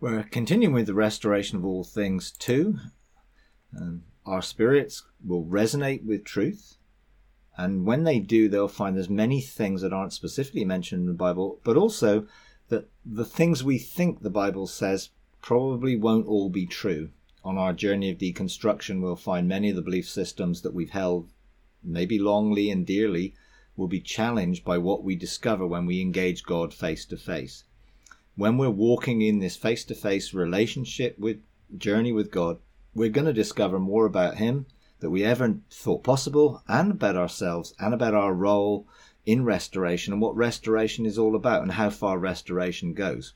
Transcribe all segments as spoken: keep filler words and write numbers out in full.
We're continuing with the restoration of all things too. Um, our spirits will resonate with truth. And when they do, they'll find there's many things that aren't specifically mentioned in the Bible, but also that the things we think the Bible says probably won't all be true. On our journey of deconstruction, we'll find many of the belief systems that we've held, maybe longly and dearly, will be challenged by what we discover when we engage God face to face. When we're walking in this face-to-face relationship with journey with God, we're going to discover more about him that we ever thought possible, and about ourselves, and about our role in restoration, and what restoration is all about, and how far restoration goes.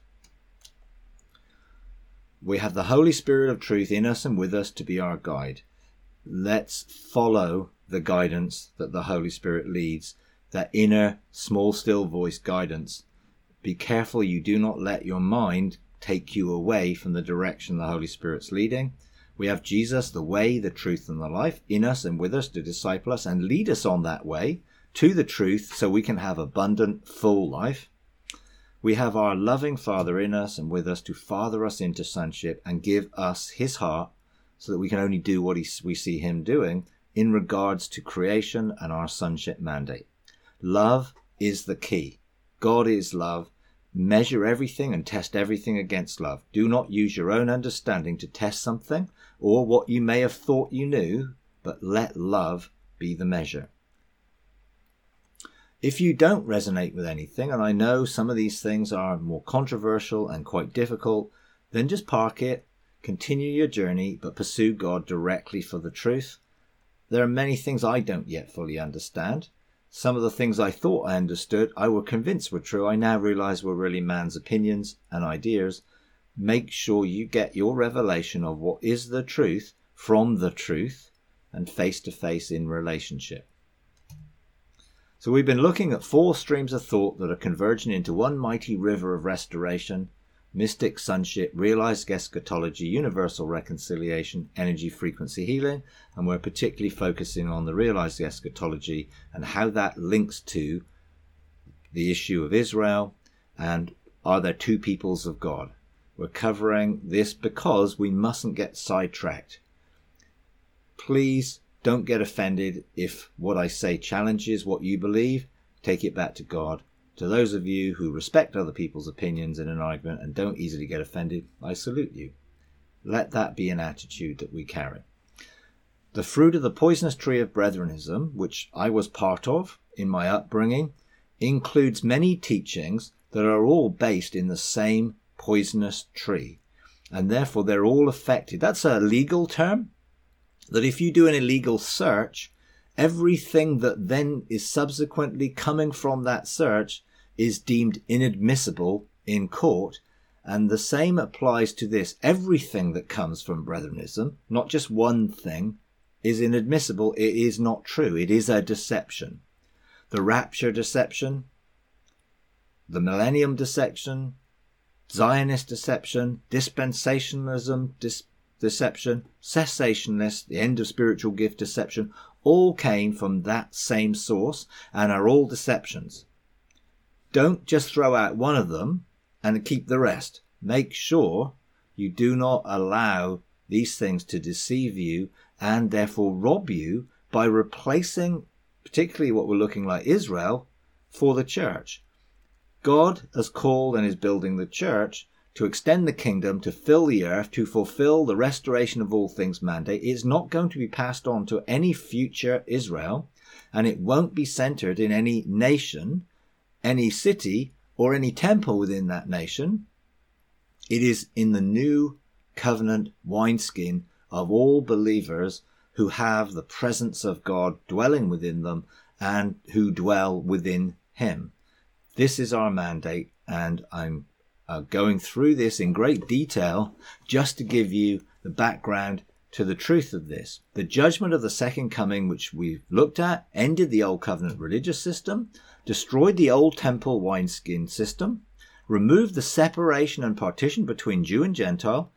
We have the Holy Spirit of truth in us and with us to be our guide. Let's follow the guidance that the Holy Spirit leads, that inner, small, still voice guidance. Be careful you do not let your mind take you away from the direction the Holy Spirit's leading. We have Jesus, the way, the truth, and the life, in us and with us to disciple us and lead us on that way to the truth so we can have abundant, full life. We have our loving Father in us and with us to father us into sonship and give us his heart so that we can only do what he, we see him doing in regards to creation and our sonship mandate. Love is the key. God is love. Measure everything and test everything against love. Do not use your own understanding to test something or what you may have thought you knew, but let love be the measure. If you don't resonate with anything, and I know some of these things are more controversial and quite difficult, then just park it, continue your journey, but pursue God directly for the truth. There are many things I don't yet fully understand. Some of the things I thought I understood, I were convinced were true. I now realize were really man's opinions and ideas. Make sure you get your revelation of what is the truth from the truth and face to face in relationship. So we've been looking at four streams of thought that are converging into one mighty river of restoration: mystic sonship, realized eschatology, universal reconciliation, energy frequency healing, and we're particularly focusing on the realized eschatology and how that links to the issue of Israel and are there two peoples of God. We're covering this because we mustn't get sidetracked. Please don't get offended if what I say challenges what you believe. Take it back to God. To those of you who respect other people's opinions in an argument and don't easily get offended, I salute you. Let that be an attitude that we carry. The fruit of the poisonous tree of Brethrenism, which I was part of in my upbringing, includes many teachings that are all based in the same poisonous tree, and therefore they're all affected. That's a legal term, that if you do an illegal search, everything that then is subsequently coming from that search is deemed inadmissible in court. And the same applies to this. Everything that comes from Brethrenism, not just one thing, is inadmissible. It is not true. It is a deception. The rapture deception, the millennium deception, Zionist deception, dispensationalism dis- deception, cessationist, the end of spiritual gift deception, all came from that same source and are all deceptions. Don't just throw out one of them and keep the rest. Make sure you do not allow these things to deceive you and therefore rob you by replacing, particularly what we're looking like Israel, for the church. God has called and is building the church to extend the kingdom, to fill the earth, to fulfill the restoration of all things mandate. It's not going to be passed on to any future Israel, and it won't be centered in any nation, any city, or any temple within that nation. It is in the new covenant wineskin of all believers who have the presence of God dwelling within them and who dwell within him. This is our mandate, and I'm uh, going through this in great detail just to give you the background to the truth of this. The judgment of the second coming, which we've looked at, ended the old covenant religious system, destroyed the old temple wineskin system, removed the separation and partition between Jew and Gentile,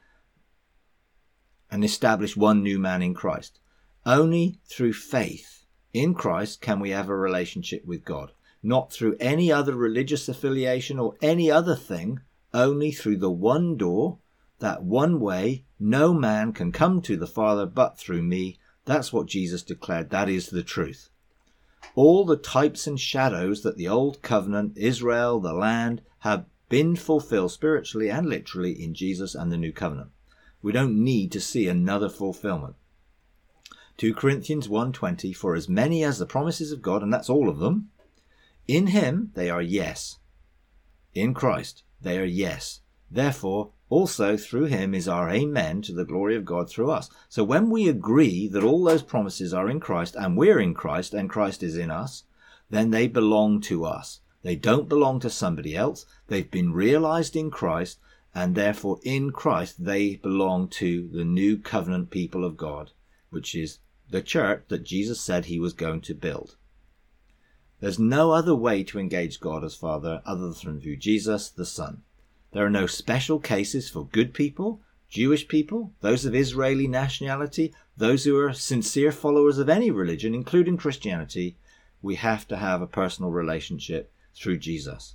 and established one new man in Christ. Only through faith in Christ can we have a relationship with God. Not through any other religious affiliation or any other thing, only through the one door that one way, no man can come to the Father but through me. That's what Jesus declared. That is the truth. All the types and shadows that the old covenant, Israel, the land, have been fulfilled spiritually and literally in Jesus and the new covenant. We don't need to see another fulfillment. Second Corinthians one twenty, for as many as the promises of God, and that's all of them, in him they are yes. In Christ they are yes. Therefore, also through him is our amen to the glory of God through us. So when we agree that all those promises are in Christ and we're in Christ and Christ is in us, then they belong to us. They don't belong to somebody else. They've been realized in Christ, and therefore in Christ they belong to the new covenant people of God, which is the church that Jesus said he was going to build. There's no other way to engage God as Father other than through Jesus the Son. There are no special cases for good people, Jewish people, those of Israeli nationality, those who are sincere followers of any religion, including Christianity. We have to have a personal relationship through Jesus.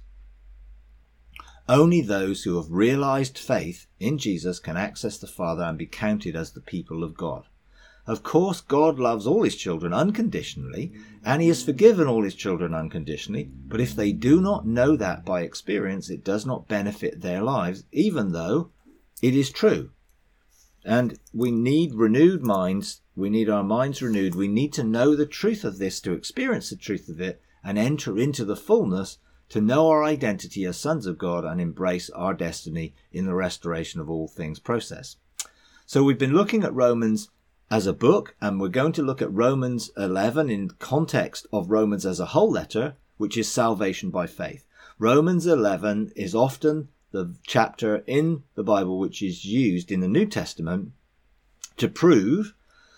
Only those who have realized faith in Jesus can access the Father and be counted as the people of God. Of course, God loves all his children unconditionally, and he has forgiven all his children unconditionally, but if they do not know that by experience, it does not benefit their lives, even though it is true. And we need renewed minds. We need our minds renewed. We need to know the truth of this, to experience the truth of it, and enter into the fullness, to know our identity as sons of God and embrace our destiny in the restoration of all things process. So we've been looking at Romans as a book, and we're going to look at Romans eleven in context of Romans as a whole letter, which is salvation by faith. Romans eleven is often the chapter in the Bible which is used in the New Testament to prove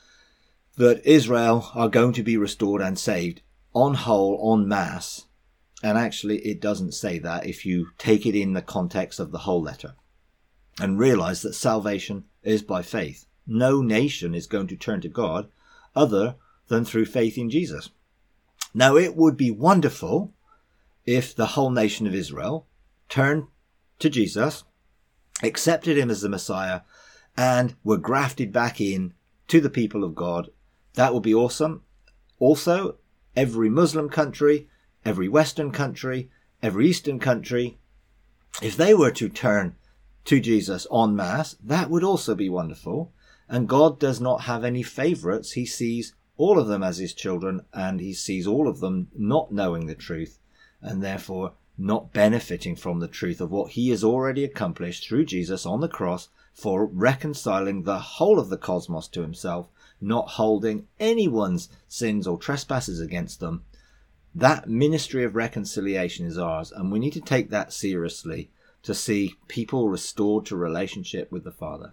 that Israel are going to be restored and saved on whole, en masse. And actually it doesn't say that if you take it in the context of the whole letter and realize that salvation is by faith. No nation is going to turn to God other than through faith in Jesus. Now, it would be wonderful if the whole nation of Israel turned to Jesus, accepted him as the Messiah, and were grafted back in to the people of God. That would be awesome. Also, every Muslim country, every Western country, every Eastern country, if they were to turn to Jesus en masse, that would also be wonderful. And God does not have any favorites. He sees all of them as his children, and he sees all of them not knowing the truth, and therefore not benefiting from the truth of what he has already accomplished through Jesus on the cross for reconciling the whole of the cosmos to himself, not holding anyone's sins or trespasses against them. That ministry of reconciliation is ours, and we need to take that seriously to see people restored to relationship with the Father.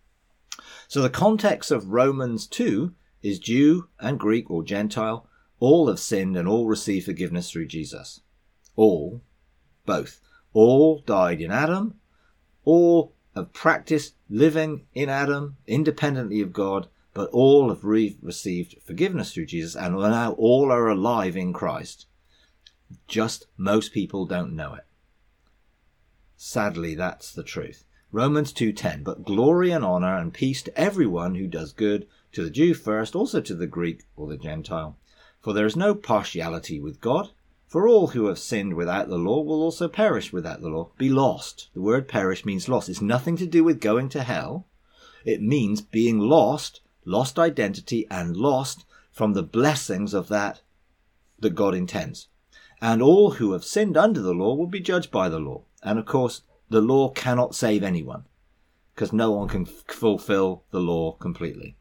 So the context of Romans two is Jew and Greek or Gentile. All have sinned and all receive forgiveness through Jesus. All, both. All died in Adam. All have practiced living in Adam, independently of God, but all have re- received forgiveness through Jesus, and now all are alive in Christ. Just most people don't know it. Sadly, that's the truth. Romans two ten, but glory and honor and peace to everyone who does good, to the Jew first, also to the Greek or the Gentile. For there is no partiality with God, for all who have sinned without the law will also perish without the law, be lost. The word perish means lost. It's nothing to do with going to hell. It means being lost, lost identity, and lost from the blessings of that that God intends. And all who have sinned under the law will be judged by the law. And of course, the law cannot save anyone, because no one can f- fulfill the law completely.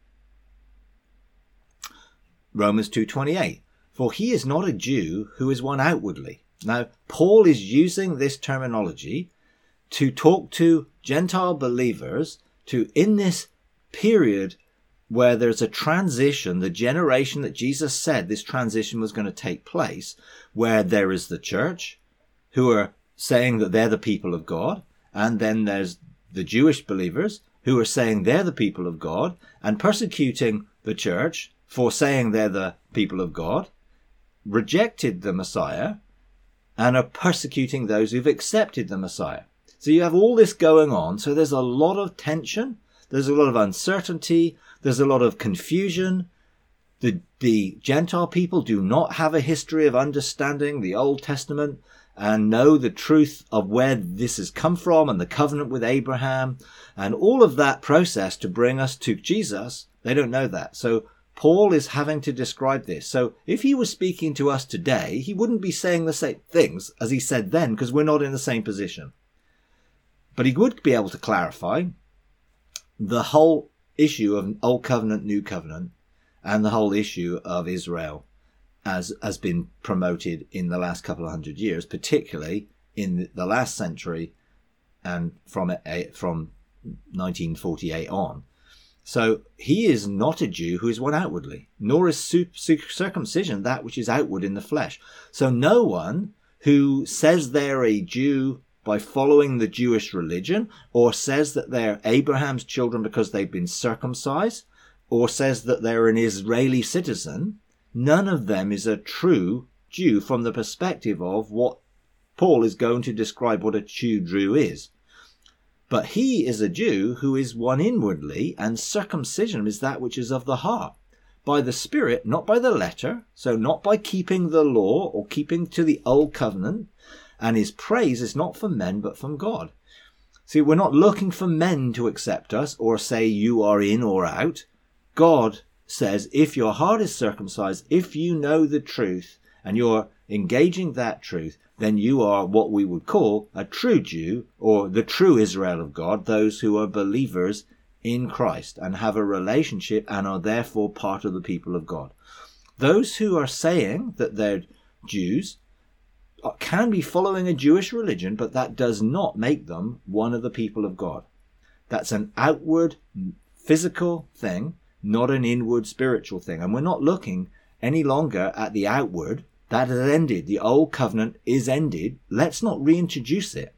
Romans two twenty-eight, for he is not a Jew who is one outwardly. Now, Paul is using this terminology to talk to Gentile believers to, in this period where there's a transition, the generation that Jesus said this transition was going to take place, where there is the church who are saying that they're the people of God, and then there's the Jewish believers who are saying they're the people of God and persecuting the church for saying they're the people of God, rejected the Messiah, and are persecuting those who've accepted the Messiah. So you have all this going on. So there's a lot of tension. There's a lot of uncertainty. There's a lot of confusion. The, the Gentile people do not have a history of understanding the Old Testament and know the truth of where this has come from and the covenant with Abraham and all of that process to bring us to Jesus. They don't know that. So Paul is having to describe this. So if he was speaking to us today, he wouldn't be saying the same things as he said then, because we're not in the same position. But he would be able to clarify the whole issue of Old Covenant, New Covenant, and the whole issue of Israel as has been promoted in the last couple of hundred years, particularly in the last century and from from nineteen forty-eight on. So he is not a Jew who is one outwardly, nor is circumcision that which is outward in the flesh. So no one who says they're a Jew by following the Jewish religion, or says that they're Abraham's children because they've been circumcised, or says that they're an Israeli citizen, none of them is a true Jew from the perspective of what Paul is going to describe what a true Jew is. But he is a Jew who is one inwardly, and circumcision is that which is of the heart, by the Spirit, not by the letter, so not by keeping the law or keeping to the old covenant, and his praise is not from men but from God. See, we're not looking for men to accept us or say you are in or out. God says if your heart is circumcised, if you know the truth and you're engaging that truth, then you are what we would call a true Jew, or the true Israel of God, those who are believers in Christ and have a relationship and are therefore part of the people of God. Those who are saying that they're Jews can be following a Jewish religion, but that does not make them one of the people of God. That's an outward physical thing, not an inward spiritual thing. And we're not looking any longer at the outward. That has ended. The old covenant is ended. Let's not reintroduce it.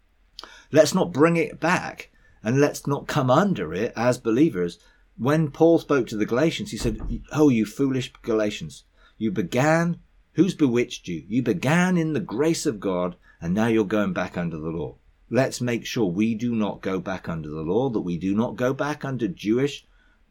Let's not bring it back, and let's not come under it as believers. When Paul spoke to the Galatians, he said, oh, you foolish Galatians, you began, who's bewitched you? You began in the grace of God, and now you're going back under the law. Let's make sure we do not go back under the law, that we do not go back under Jewish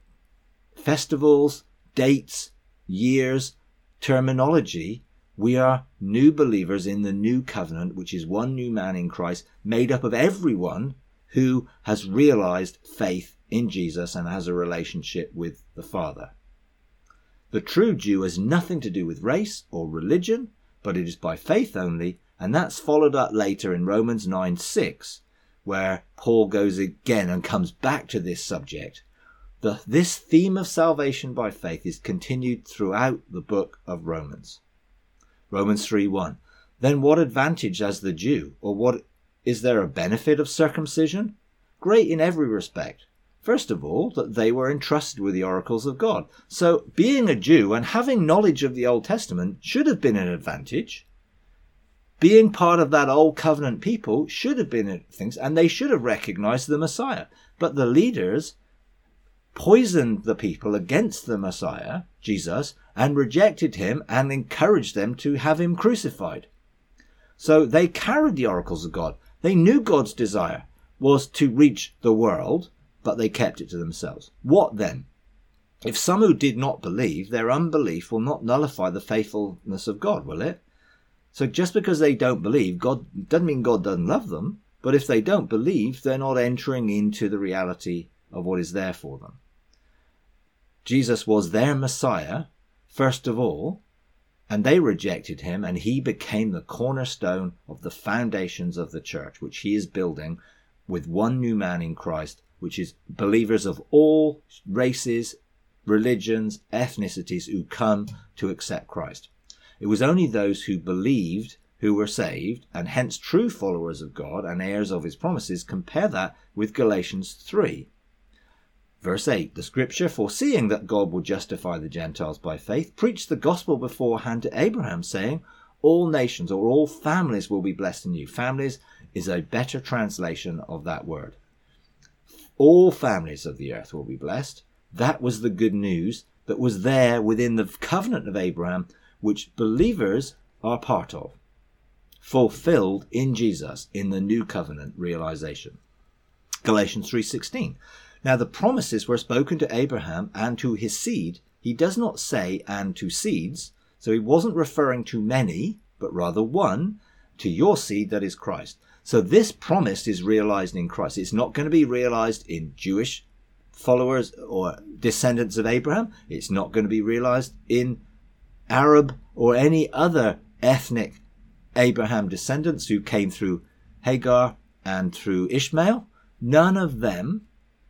festivals, dates, years, terminology. We are new believers in the new covenant, which is one new man in Christ, made up of everyone who has realized faith in Jesus and has a relationship with the Father. The true Jew has nothing to do with race or religion, but it is by faith only, and that's followed up later in Romans nine six, where Paul goes again and comes back to this subject. The, this theme of salvation by faith is continued throughout the book of Romans. Romans three one. Then what advantage has the Jew, or what is there a benefit of circumcision? Great in every respect. First of all, that they were entrusted with the oracles of God. So being a Jew and having knowledge of the Old Testament should have been an advantage. Being part of that old covenant people should have been things, and they should have recognized the Messiah. But the leaders poisoned the people against the Messiah, Jesus, and rejected him and encouraged them to have him crucified. So they carried the oracles of God. They knew God's desire was to reach the world, but they kept it to themselves. What then? If some who did not believe, their unbelief will not nullify the faithfulness of God, will it? So just because they don't believe, God doesn't mean God doesn't love them, but if they don't believe, they're not entering into the reality of what is there for them. Jesus was their Messiah, first of all, and they rejected him, and he became the cornerstone of the foundations of the church, which he is building with one new man in Christ, which is believers of all races, religions, ethnicities who come to accept Christ. It was only those who believed who were saved, and hence true followers of God and heirs of his promises. Compare that with Galatians three. Verse eight, the scripture, foreseeing that God would justify the Gentiles by faith, preached the gospel beforehand to Abraham, saying, all nations or all families will be blessed in you. Families is a better translation of that word. All families of the earth will be blessed. That was the good news that was there within the covenant of Abraham, which believers are part of. fulfilled in Jesus in the new covenant realization. Galatians three sixteen. Now the promises were spoken to Abraham and to his seed. He does not say and to seeds, so he wasn't referring to many, but rather one, to your seed, that is Christ. So this promise is realized in Christ. It's not going to be realized in Jewish followers or descendants of Abraham. It's not going to be realized in Arab or any other ethnic Abraham descendants who came through Hagar and through Ishmael. None of them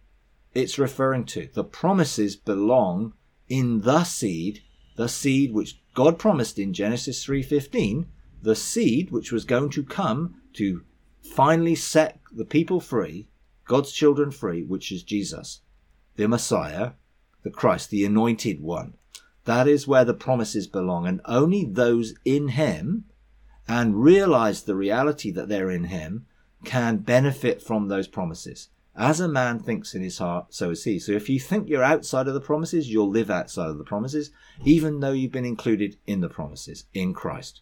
it's referring to. The promises belong in the seed, the seed which God promised in Genesis three fifteen, the seed which was going to come to finally set the people free, God's children free, which is Jesus, the Messiah, the Christ, the anointed one. That is where the promises belong, and only those in him and realize the reality that they're in him can benefit from those promises. As a man thinks in his heart, so is he. So if you think you're outside of the promises, you'll live outside of the promises, even though you've been included in the promises in Christ.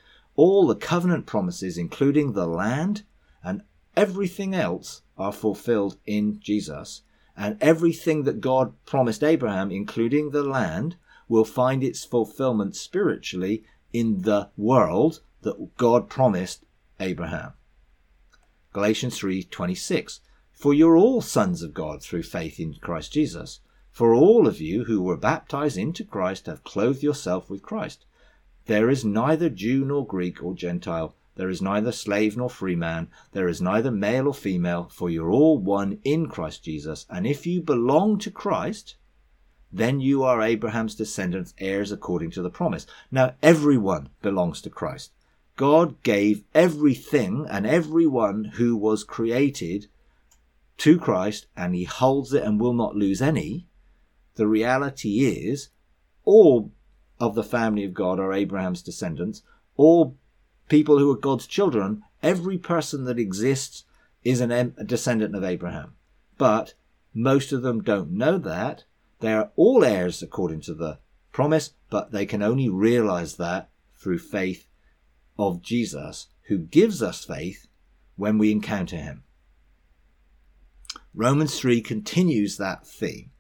All the covenant promises, including the land and everything else, are fulfilled in Jesus. And everything that God promised Abraham, including the land, will find its fulfillment spiritually in the world that God promised Abraham. Galatians three twenty-six. For you're all sons of God through faith in Christ Jesus. For all of you who were baptized into Christ have clothed yourself with Christ. There is neither Jew nor Greek or Gentile. There is neither slave nor free man. There is neither male or female, for you're all one in Christ Jesus. And if you belong to Christ, then you are Abraham's descendants, heirs according to the promise. Now, everyone belongs to Christ. God gave everything and everyone who was created to Christ, and he holds it and will not lose any. The reality is, all of the family of God are Abraham's descendants. All people who are God's children, every person that exists is an, a descendant of Abraham. But most of them don't know that. They are all heirs according to the promise, but they can only realize that through faith of Jesus, who gives us faith when we encounter him. Romans three continues that theme.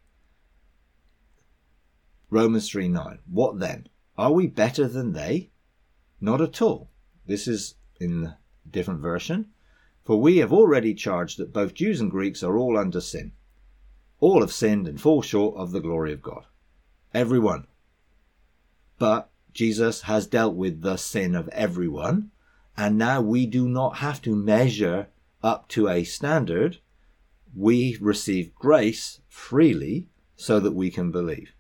Romans three nine. What then? Are we better than they? Not at all. This is in a different version. For we have already charged that both Jews and Greeks are all under sin. All have sinned and fall short of the glory of God. Everyone. But Jesus has dealt with the sin of everyone, and now we do not have to measure up to a standard. We receive grace freely so that we can believe.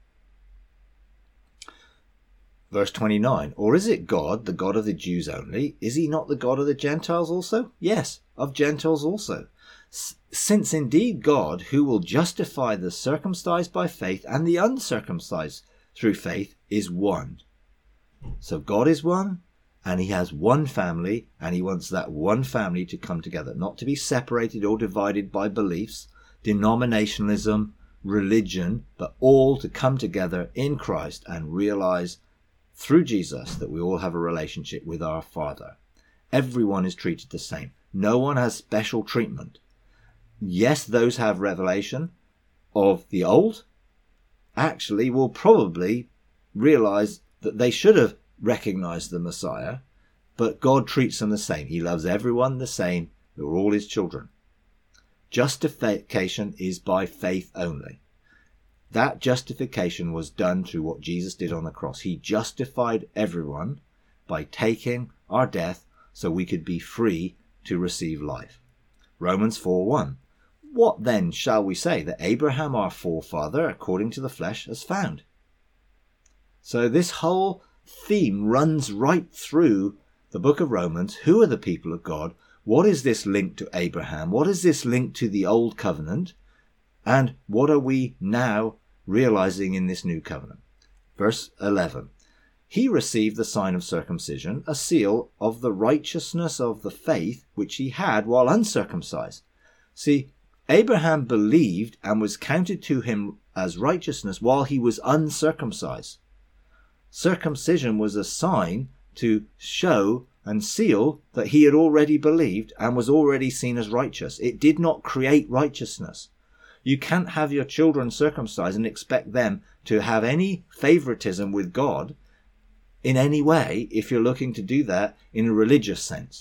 Verse twenty-nine. Or is it God, the God of the Jews only? Is he not the God of the Gentiles also? Yes, of Gentiles also. S- since indeed God, who will justify the circumcised by faith and the uncircumcised through faith, is one. So God is one, and he has one family, and he wants that one family to come together, not to be separated or divided by beliefs, denominationalism, religion, but all to come together in Christ and realize through Jesus that we all have a relationship with our Father. Everyone is treated the same. No one has special treatment. Yes, those have revelation of the old actually will probably realize that they should have recognized the Messiah, but God treats them the same. He loves everyone the same. They're all his children. Justification is by faith only. That justification was done through what Jesus did on the cross. He justified everyone by taking our death so we could be free to receive life. Romans four one. What then shall we say that Abraham our forefather according to the flesh has found? So this whole theme runs right through the book of Romans. Who are the people of God? What is this link to Abraham? What is this link to the old covenant? And what are we now realizing in this new covenant? Verse eleven. He received the sign of circumcision, a seal of the righteousness of the faith which he had while uncircumcised. See, Abraham believed and was counted to him as righteousness while he was uncircumcised. Circumcision was a sign to show and seal that he had already believed and was already seen as righteous. It did not create righteousness. You can't have your children circumcised and expect them to have any favoritism with God in any way if you're looking to do that in a religious sense.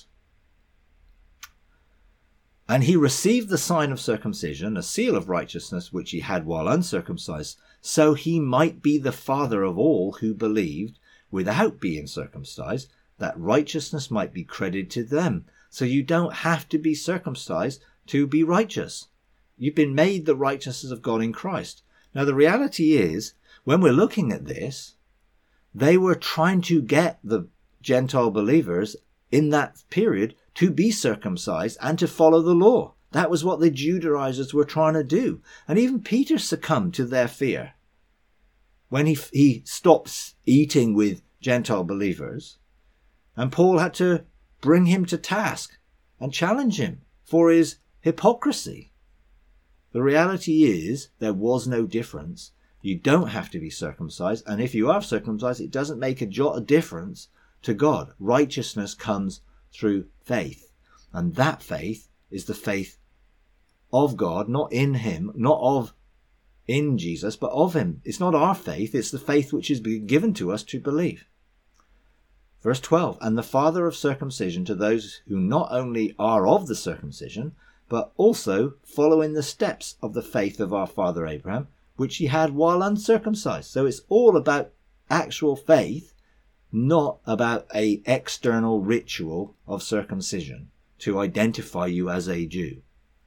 And he received the sign of circumcision, a seal of righteousness which he had while uncircumcised, so he might be the father of all who believed without being circumcised, that righteousness might be credited to them. So you don't have to be circumcised to be righteous. You've been made the righteousness of God in Christ. Now the reality is, when we're looking at this, they were trying to get the Gentile believers in that period to be circumcised and to follow the law. That was what the Judaizers were trying to do. And even Peter succumbed to their fear. When he, he stops eating with Gentile believers, and Paul had to bring him to task and challenge him for his hypocrisy. The reality is there was no difference. You don't have to be circumcised, and if you are circumcised, it doesn't make a jot of difference to God. Righteousness comes through faith, and that faith is the faith of God, not in him, not of in Jesus, but of him. It's not our faith, it's the faith which is given to us to believe. Verse twelve, and the father of circumcision to those who not only are of the circumcision, but also follow in the steps of the faith of our father Abraham, which he had while uncircumcised. So it's all about actual faith, not about a external ritual of circumcision to identify you as a Jew.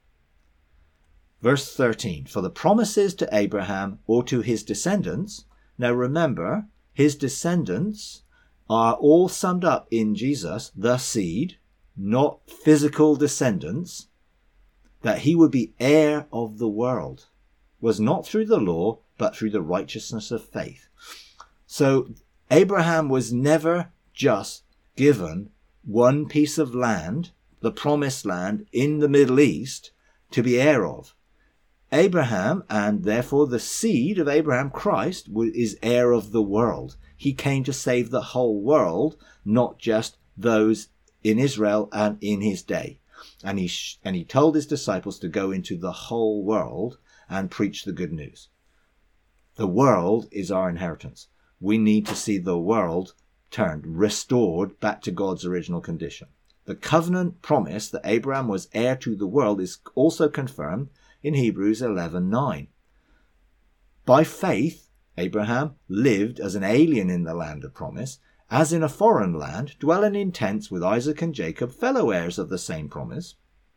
Verse thirteen, for the promises to Abraham or to his descendants. Now remember, his descendants are all summed up in Jesus, the seed, not physical descendants, that he would be heir of the world, was not through the law, but through the righteousness of faith. So Abraham was never just given one piece of land, the promised land in the Middle East, to be heir of. Abraham, and therefore the seed of Abraham, Christ, is heir of the world. He came to save the whole world, not just those in Israel and in his day. And he, sh- and he told his disciples to go into the whole world and preach the good news. The world is our inheritance. We need to see the world turned, restored back to God's original condition. The covenant promise that Abraham was heir to the world is also confirmed in Hebrews eleven nine. By faith, Abraham lived as an alien in the land of promise, as in a foreign land, dwelling in tents with Isaac and Jacob, fellow heirs of the same promise.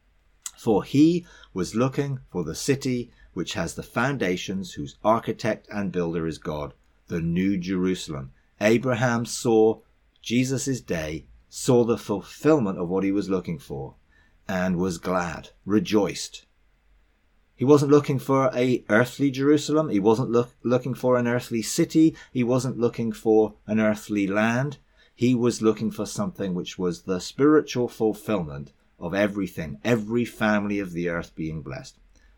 For he was looking for the city which has the foundations, whose architect and builder is God, the New Jerusalem. Abraham saw Jesus' day, saw the fulfillment of what he was looking for, and was glad, rejoiced. He wasn't looking for a earthly Jerusalem. He wasn't look, looking for an earthly city. He wasn't looking for an earthly land. He was looking for something which was the spiritual fulfillment of everything, every family of the earth being blessed.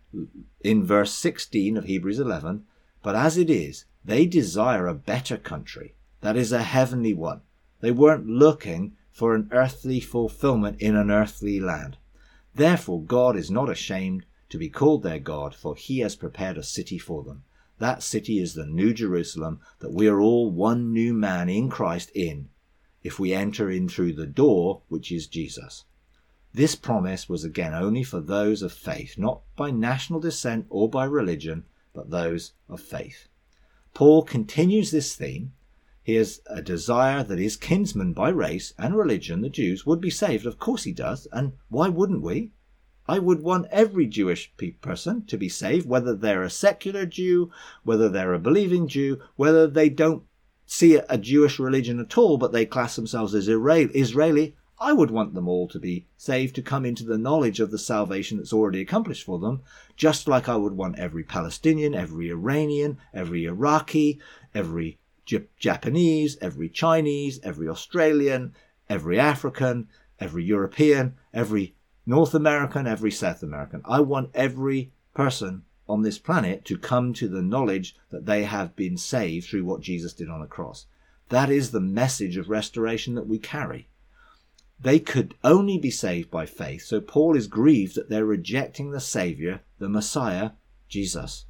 In verse sixteen of Hebrews eleven, but as it is, they desire a better country, that is a heavenly one. They weren't looking for an earthly fulfillment in an earthly land. Therefore, God is not ashamed to be called their God, for he has prepared a city for them. That city is the New Jerusalem, that we are all one new man in Christ in, if we enter in through the door, which is Jesus. This promise was again only for those of faith, not by national descent or by religion, but those of faith. Paul continues this theme. He has a desire that his kinsmen by race and religion, the Jews, would be saved. Of course he does, and why wouldn't we? I would want every Jewish person to be saved, whether they're a secular Jew, whether they're a believing Jew, whether they don't see a Jewish religion at all, but they class themselves as Israeli. I would want them all to be saved, to come into the knowledge of the salvation that's already accomplished for them, just like I would want every Palestinian, every Iranian, every Iraqi, every J- Japanese, every Chinese, every Australian, every African, every European, every North American, every South American. I want every person on this planet to come to the knowledge that they have been saved through what Jesus did on the cross. That is the message of restoration that we carry. They could only be saved by faith. So Paul is grieved that they're rejecting the Saviour, the Messiah, Jesus.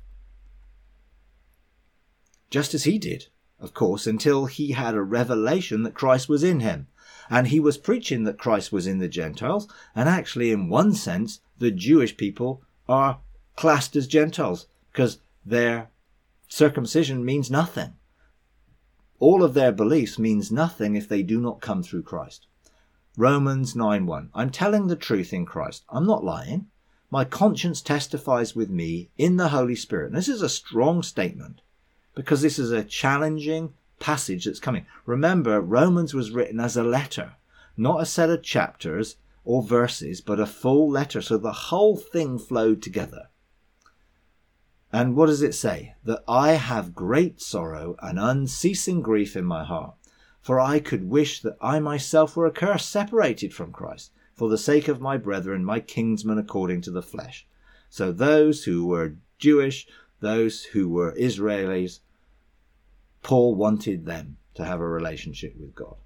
Just as he did, of course, until he had a revelation that Christ was in him. And he was preaching that Christ was in the Gentiles. And actually, in one sense, the Jewish people are classed as Gentiles because their circumcision means nothing. All of their beliefs means nothing if they do not come through Christ. Romans nine one. I'm telling the truth in Christ. I'm not lying. My conscience testifies with me in the Holy Spirit. And this is a strong statement because this is a challenging passage that's coming. Remember, Romans was written as a letter, not a set of chapters or verses, but a full letter. So the whole thing flowed together. And what does it say? That I have great sorrow and unceasing grief in my heart. For I could wish that I myself were accursed, separated from Christ, for the sake of my brethren, my kinsmen according to the flesh. So those who were Jewish, those who were Israelis, Paul wanted them to have a relationship with God.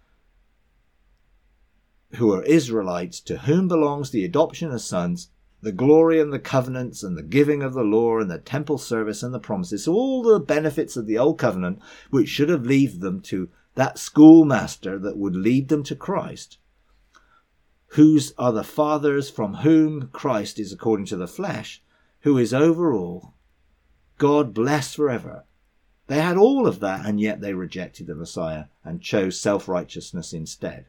Who are Israelites, to whom belongs the adoption as sons, the glory and the covenants and the giving of the law and the temple service and the promises. So all the benefits of the old covenant, which should have led them to that schoolmaster that would lead them to Christ, whose are the fathers, from whom Christ is according to the flesh, who is over all, God blessed forever. They had all of that, and yet they rejected the Messiah and chose self-righteousness instead.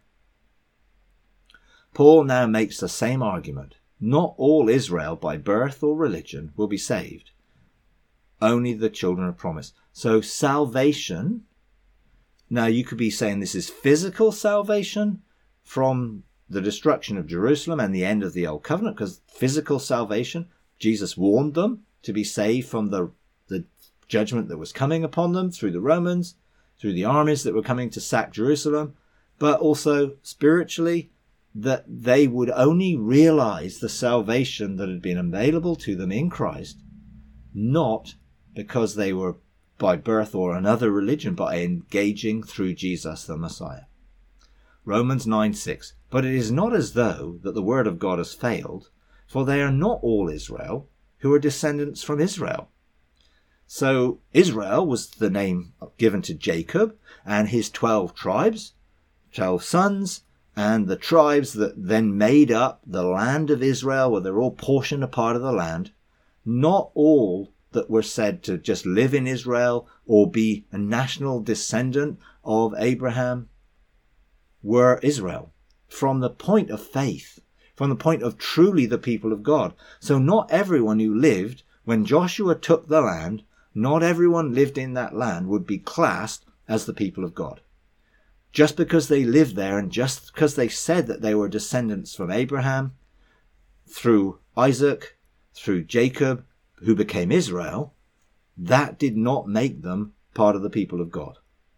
Paul now makes the same argument. Not all Israel by birth or religion will be saved. Only the children of promise. So salvation, now you could be saying this is physical salvation from the destruction of Jerusalem and the end of the old covenant, because physical salvation, Jesus warned them to be saved from the, the judgment that was coming upon them through the Romans, through the armies that were coming to sack Jerusalem, but also spiritually, that they would only realize the salvation that had been available to them in Christ, not because they were by birth or another religion, but engaging through Jesus the Messiah. Romans nine six. But it is not as though that the word of God has failed, for they are not all Israel who are descendants from Israel. So Israel was the name given to Jacob and his twelve tribes, twelve sons, and the tribes that then made up the land of Israel, where they're all portioned a part of the land. Not all that were said to just live in Israel or be a national descendant of Abraham were Israel. From the point of faith, from the point of truly the people of God. So not everyone who lived when Joshua took the land, not everyone lived in that land would be classed as the people of God. Just because they lived there and just because they said that they were descendants from Abraham, through Isaac, through Jacob, who became Israel, that did not make them part of the people of God.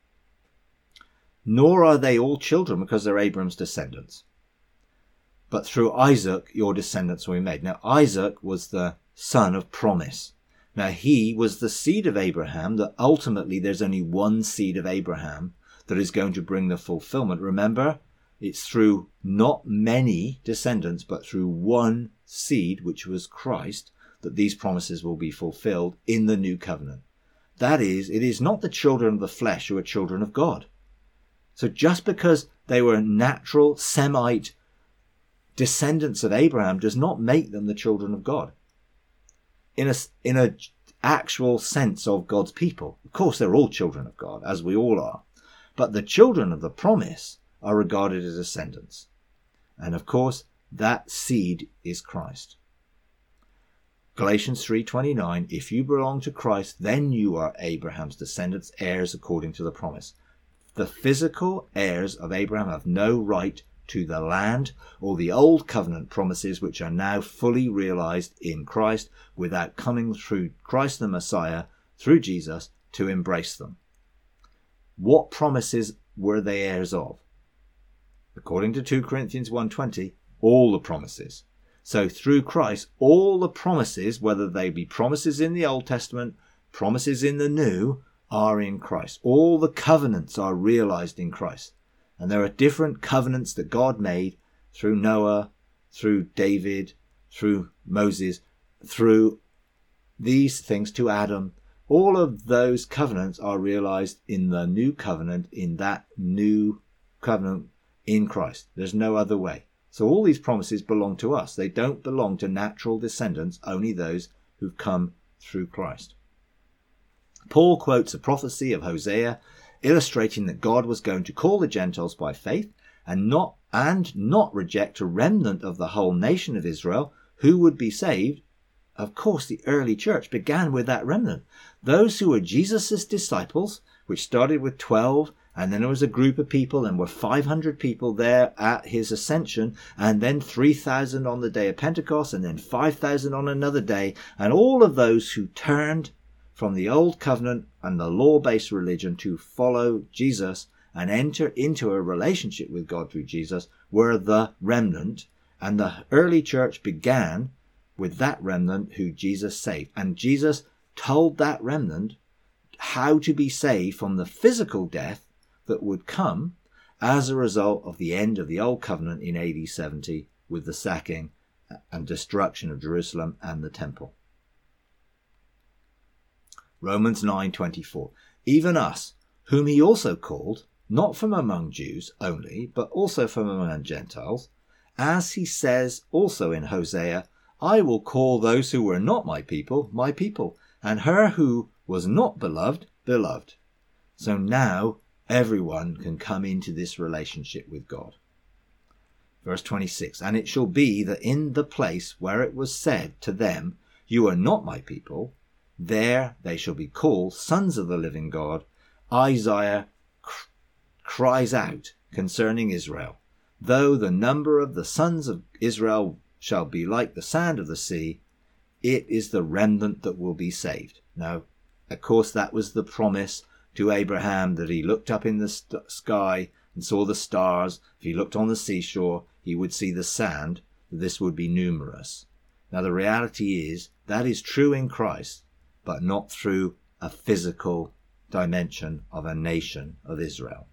Nor are they all children because they're Abraham's descendants. But through Isaac, your descendants will be made. Now, Isaac was the son of promise. Now, he was the seed of Abraham, that ultimately there's only one seed of Abraham that is going to bring the fulfillment. Remember, it's through not many descendants, but through one seed, which was Christ, that these promises will be fulfilled in the new covenant. That is, it is not the children of the flesh who are children of God. So just because they were natural Semite descendants of Abraham does not make them the children of God. In a, in a actual sense of God's people. Of course, they're all children of God, as we all are. But the children of the promise are regarded as descendants. And of course, that seed is Christ. Galatians three twenty-nine, if you belong to Christ, then you are Abraham's descendants, heirs according to the promise. The physical heirs of Abraham have no right to the land or the old covenant promises, which are now fully realized in Christ, without coming through Christ the Messiah, through Jesus, to embrace them. What promises were they heirs of? According to Second Corinthians one twenty, all the promises. So through Christ, all the promises, whether they be promises in the Old Testament, promises in the New, are in Christ. All the covenants are realized in Christ. And there are different covenants that God made through Noah, through David, through Moses, through these things to Adam. All of those covenants are realized in the new covenant, in that new covenant in Christ. There's no other way. So all these promises belong to us. They don't belong to natural descendants, only those who've come through Christ. Paul quotes a prophecy of Hosea, illustrating that God was going to call the Gentiles by faith and not and not reject a remnant of the whole nation of Israel who would be saved. Of course, the early church began with that remnant. Those who were Jesus' disciples, which started with twelve, and then there was a group of people, and were five hundred people there at his ascension, and then three thousand on the day of Pentecost, and then five thousand on another day. And all of those who turned from the old covenant and the law-based religion to follow Jesus and enter into a relationship with God through Jesus were the remnant. And the early church began with that remnant who Jesus saved. And Jesus told that remnant how to be saved from the physical death that would come as a result of the end of the old covenant in A D seventy with the sacking and destruction of Jerusalem and the temple. Romans nine twenty-four. Even us, whom he also called, not from among Jews only, but also from among Gentiles, as he says also in Hosea, I will call those who were not my people, my people, and her who was not beloved, beloved. So now everyone can come into this relationship with God. Verse twenty-six, and it shall be that in the place where it was said to them, you are not my people, there they shall be called sons of the living God. Isaiah cr- cries out concerning Israel, though the number of the sons of Israel shall be like the sand of the sea, it is the remnant that will be saved. Now, of course, that was the promise to Abraham, that he looked up in the st- sky and saw the stars. If he looked on the seashore, he would see the sand. This would be numerous. Now, the reality is that is true in Christ, but not through a physical dimension of a nation of Israel.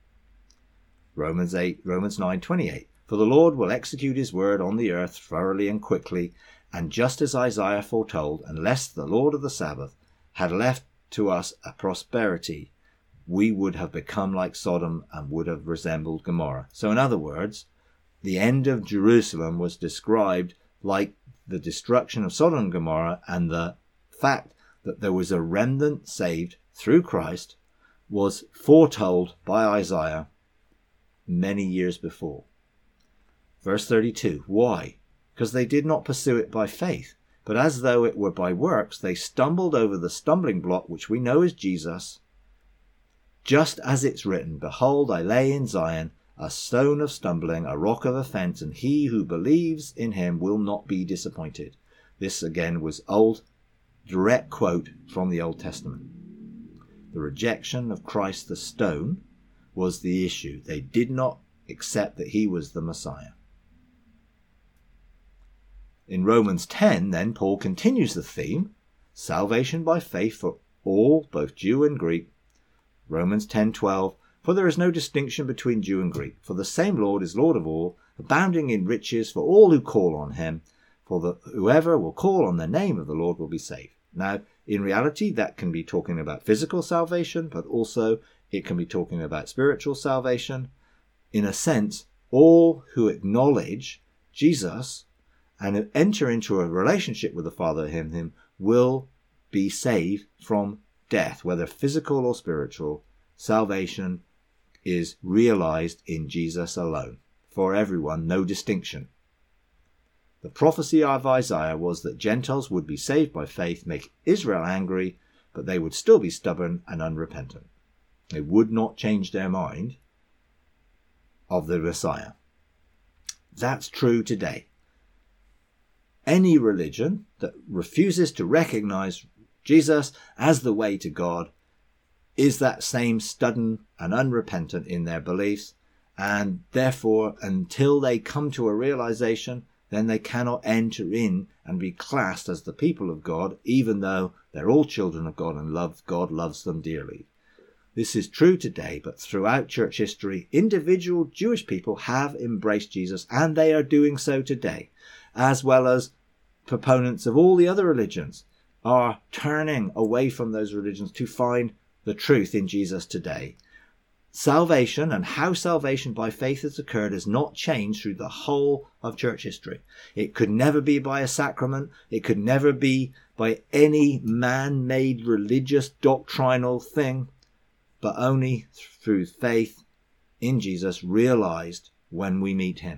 Romans eight, Romans nine twenty-eight. For the Lord will execute his word on the earth thoroughly and quickly, and just as Isaiah foretold, unless the Lord of the Sabbath had left to us a prosperity, we would have become like Sodom and would have resembled Gomorrah. So in other words, the end of Jerusalem was described like the destruction of Sodom and Gomorrah, and the fact that there was a remnant saved through Christ was foretold by Isaiah many years before. Verse thirty-two, why? Because they did not pursue it by faith, but as though it were by works, they stumbled over the stumbling block which we know is Jesus. Just as it's written, behold, I lay in Zion a stone of stumbling, a rock of offense, and he who believes in him will not be disappointed. This again was old, direct quote from the Old Testament. The rejection of Christ the stone was the issue. They did not accept that he was the Messiah. In Romans ten, then, Paul continues the theme, salvation by faith for all, both Jew and Greek. Romans ten twelve, for there is no distinction between Jew and Greek, for the same Lord is Lord of all, abounding in riches for all who call on him, for the, whoever will call on the name of the Lord will be saved. Now, in reality, that can be talking about physical salvation, but also it can be talking about spiritual salvation. In a sense, all who acknowledge Jesus and enter into a relationship with the Father in him will be saved from death, whether physical or spiritual. Salvation is realized in Jesus alone. For everyone, no distinction. The prophecy of Isaiah was that Gentiles would be saved by faith, make Israel angry, but they would still be stubborn and unrepentant. They would not change their mind of the Messiah. That's true today. Any religion that refuses to recognize Jesus as the way to God is that same stubborn and unrepentant in their beliefs, and therefore, until they come to a realization, then they cannot enter in and be classed as the people of God, even though they're all children of God and love God loves them dearly. This is true today, but throughout church history, individual Jewish people have embraced Jesus, and they are doing so today, as well as proponents of all the other religions are turning away from those religions to find the truth in Jesus today. Salvation and how salvation by faith has occurred has not changed through the whole of church history. It could never be by a sacrament. It could never be by any man-made religious doctrinal thing, but only through faith in Jesus realized when we meet him.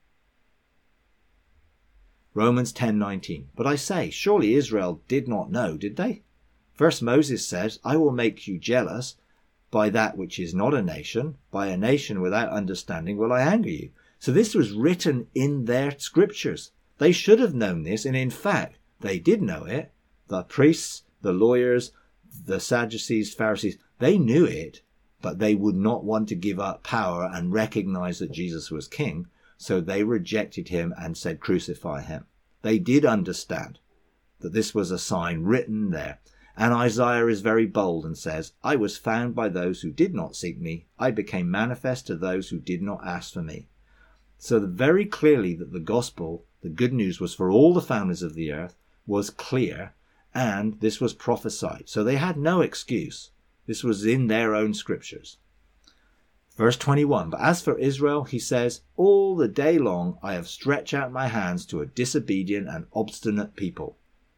Romans ten nineteen. But I say, surely Israel did not know, did they? First Moses says, I will make you jealous by that which is not a nation. By a nation without understanding will I anger you. So this was written in their scriptures. They should have known this, and in fact, they did know it. The priests, the lawyers, the Sadducees, Pharisees, they knew it, but they would not want to give up power and recognize that Jesus was king. So they rejected him and said, crucify him. They did understand that this was a sign written there. And Isaiah is very bold and says, I was found by those who did not seek me. I became manifest to those who did not ask for me. So very clearly that the gospel, the good news, was for all the families of the earth, was clear, and this was prophesied. So they had no excuse. This was in their own scriptures. Verse twenty-one, but as for Israel, he says, all the day long I have stretched out my hands to a disobedient and obstinate people.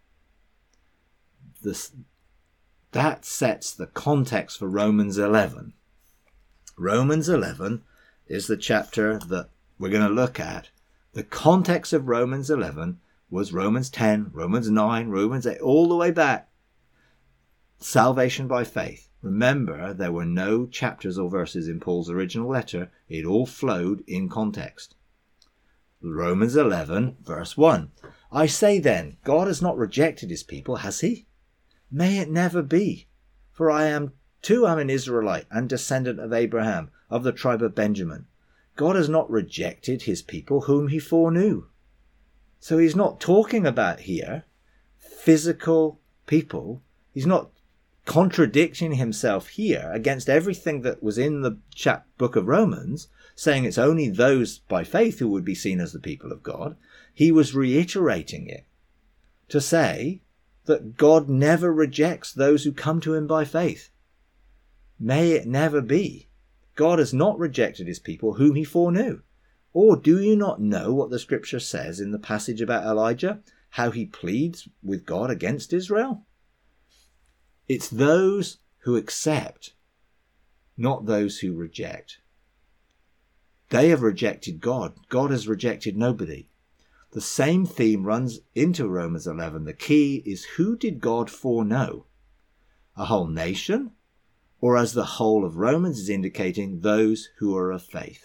This, that sets the context for Romans eleven. Romans eleven is the chapter that we're going to look at. The context of Romans eleven was Romans ten, Romans nine, Romans eight, all the way back. Salvation by faith. Remember, there were no chapters or verses in Paul's original letter. It all flowed in context. Romans eleven, verse one. I say then, God has not rejected his people, has he? May it never be. For I am too am an Israelite and descendant of Abraham, of the tribe of Benjamin. God has not rejected his people whom he foreknew. So he's not talking about here physical people. He's not contradicting himself here against everything that was in the chap book of Romans, saying it's only those by faith who would be seen as the people of God. He was reiterating it to say that God never rejects those who come to him by faith. May it never be. God has not rejected his people whom he foreknew. Or do you not know what the scripture says in the passage about Elijah, how he pleads with God against Israel? It's those who accept, not those who reject. They have rejected God. God has rejected nobody. The same theme runs into Romans eleven. The key is, who did God foreknow? A whole nation? Or, as the whole of Romans is indicating, those who are of faith?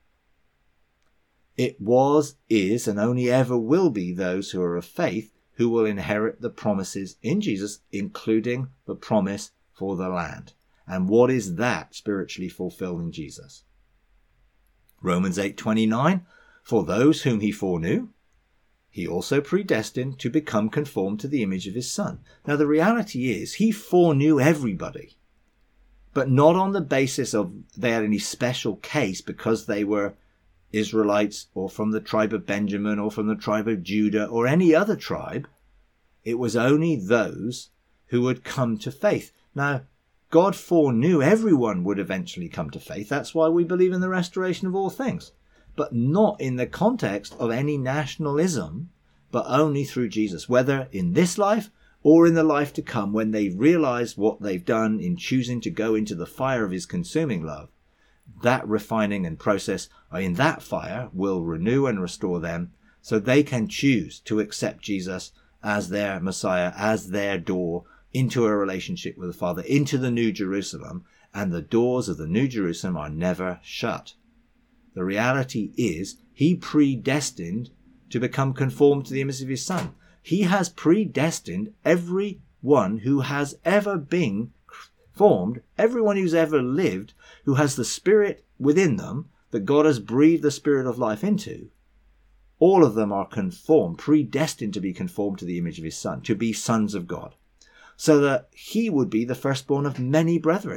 It was, is, and only ever will be those who are of faith who will inherit the promises in Jesus, including the promise for the land. And what is that spiritually fulfilled in Jesus? Romans eight twenty-nine, for those whom he foreknew, he also predestined to become conformed to the image of his Son. Now the reality is, he foreknew everybody, but not on the basis of they had any special case because they were Israelites or from the tribe of Benjamin or from the tribe of Judah or any other tribe. It was only those who would come to faith. Now, God foreknew everyone would eventually come to faith. That's why we believe in the restoration of all things, but not in the context of any nationalism, but only through Jesus, whether in this life or in the life to come, when they realize what they've done in choosing to go into the fire of his consuming love. That refining and process in that fire will renew and restore them so they can choose to accept Jesus as their Messiah, as their door into a relationship with the Father, into the New Jerusalem, and the doors of the New Jerusalem are never shut. The reality is, he predestined to become conformed to the image of his Son. He has predestined everyone who has ever been formed, everyone who's ever lived, who has the Spirit within them, that God has breathed the Spirit of life into. All of them are conformed, predestined to be conformed to the image of his Son, to be sons of God, so that he would be the firstborn of many brethren.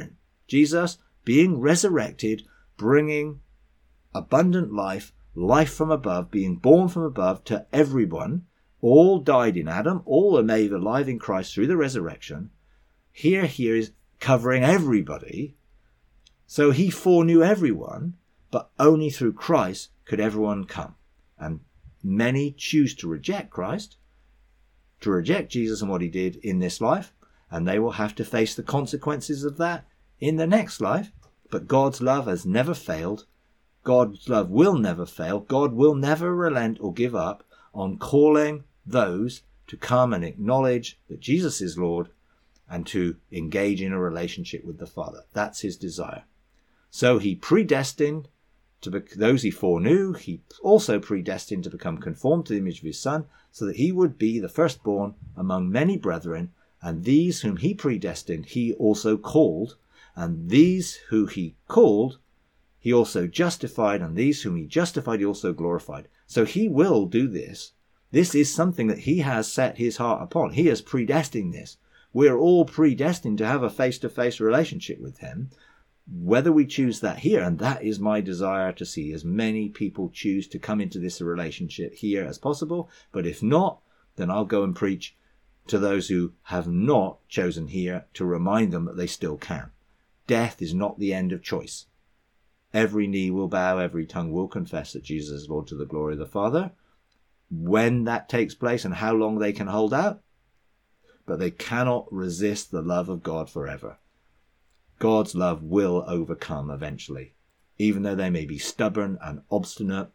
Jesus being resurrected, bringing abundant life, life from above, being born from above to everyone. All died in Adam, all are made alive in Christ through the resurrection. Here, here is covering everybody. So he foreknew everyone, but only through Christ could everyone come. And many choose to reject Christ, to reject Jesus and what he did in this life, and they will have to face the consequences of that in the next life. But God's love has never failed. God's love will never fail. God will never relent or give up on calling those to come and acknowledge that Jesus is Lord and to engage in a relationship with the Father. That's his desire. So he predestined to be, those he foreknew. He also predestined to become conformed to the image of his Son, so that he would be the firstborn among many brethren. And these whom he predestined, he also called. And these who he called, he also justified. And these whom he justified, he also glorified. So he will do this. This is something that he has set his heart upon. He has predestined this. We're all predestined to have a face-to-face relationship with him, whether we choose that here. And that is my desire, to see as many people choose to come into this relationship here as possible. But if not, then I'll go and preach to those who have not chosen here, to remind them that they still can. Death is not the end of choice. Every knee will bow, every tongue will confess that Jesus is Lord, to the glory of the Father. When that takes place and how long they can hold out, but they cannot resist the love of God forever. God's love will overcome eventually. Even though they may be stubborn and obstinate,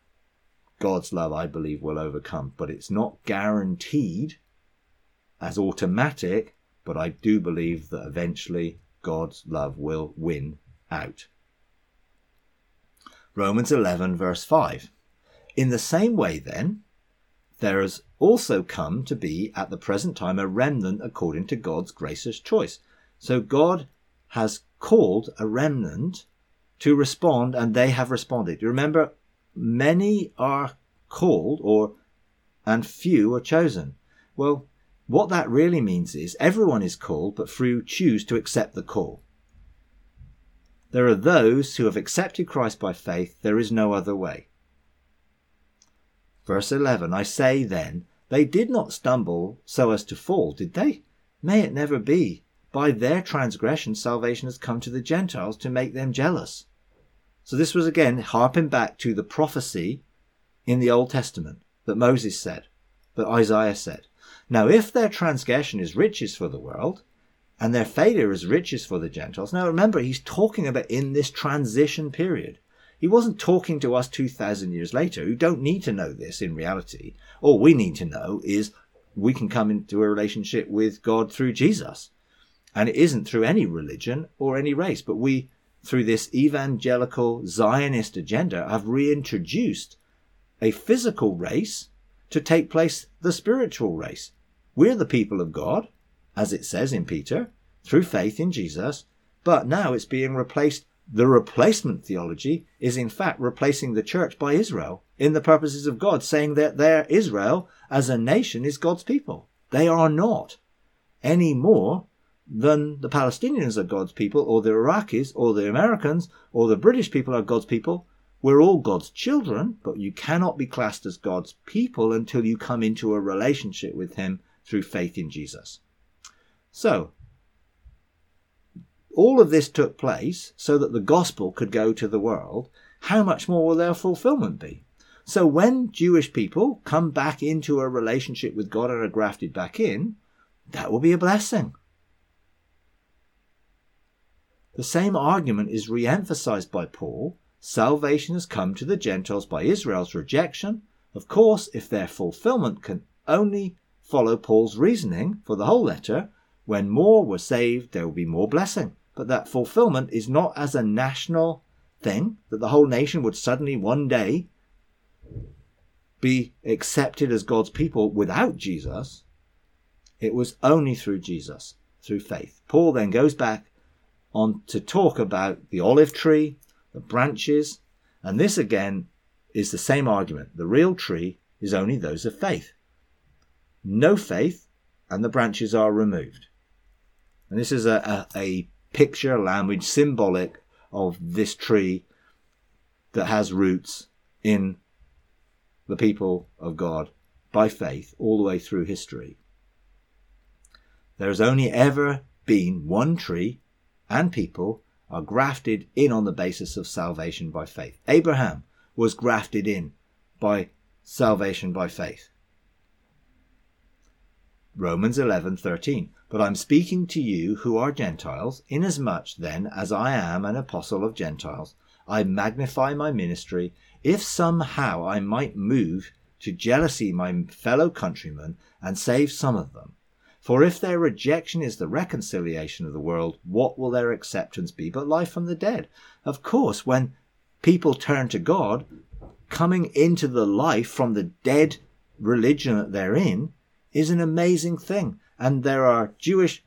God's love, I believe, will overcome. But it's not guaranteed as automatic, but I do believe that eventually God's love will win out. Romans eleven verse five. In the same way then, there has also come to be at the present time a remnant according to God's gracious choice. So God has called a remnant to respond, and they have responded. You remember, many are called, or and few are chosen. Well, what that really means is everyone is called, but few choose to accept the call. There are those who have accepted Christ by faith. There is no other way. Verse eleven, I say then, they did not stumble so as to fall, did they? May it never be. By their transgression, salvation has come to the Gentiles to make them jealous. So this was again harping back to the prophecy in the Old Testament that Moses said, that Isaiah said. Now, if their transgression is riches for the world, and their failure is riches for the Gentiles. Now remember, he's talking about in this transition period. He wasn't talking to us two thousand years later, who don't need to know this in reality. All we need to know is we can come into a relationship with God through Jesus. And it isn't through any religion or any race, but we, through this evangelical Zionist agenda, have reintroduced a physical race to take place the spiritual race. We're the people of God, as it says in Peter, through faith in Jesus, but now it's being replaced. The replacement theology is in fact replacing the church by Israel in the purposes of God, saying that their Israel as a nation is God's people. They are not any more than the Palestinians are God's people, or the Iraqis, or the Americans, or the British people are God's people. We're all God's children, but you cannot be classed as God's people until you come into a relationship with him through faith in Jesus. So, all of this took place so that the gospel could go to the world. How much more will their fulfillment be? So when Jewish people come back into a relationship with God and are grafted back in, that will be a blessing. The same argument is re-emphasized by Paul. Salvation has come to the Gentiles by Israel's rejection. Of course, if their fulfillment can only follow Paul's reasoning for the whole letter, when more were saved, there will be more blessing. But that fulfillment is not as a national thing, that the whole nation would suddenly one day be accepted as God's people without Jesus. It was only through Jesus, through faith. Paul then goes back on to talk about the olive tree, the branches, and this again is the same argument. The real tree is only those of faith. No faith, and the branches are removed. And this is a, a, a picture language symbolic of this tree that has roots in the people of God by faith all the way through history. There's only ever been one tree, and people are grafted in on the basis of salvation by faith. Abraham was grafted in by salvation by faith. Romans eleven thirteen. But I'm speaking to you who are Gentiles, inasmuch then as I am an apostle of Gentiles, I magnify my ministry, if somehow I might move to jealousy my fellow countrymen and save some of them. For if their rejection is the reconciliation of the world, what will their acceptance be but life from the dead? Of course, when people turn to God, coming into the life from the dead religion that they're in is an amazing thing. And there are Jewish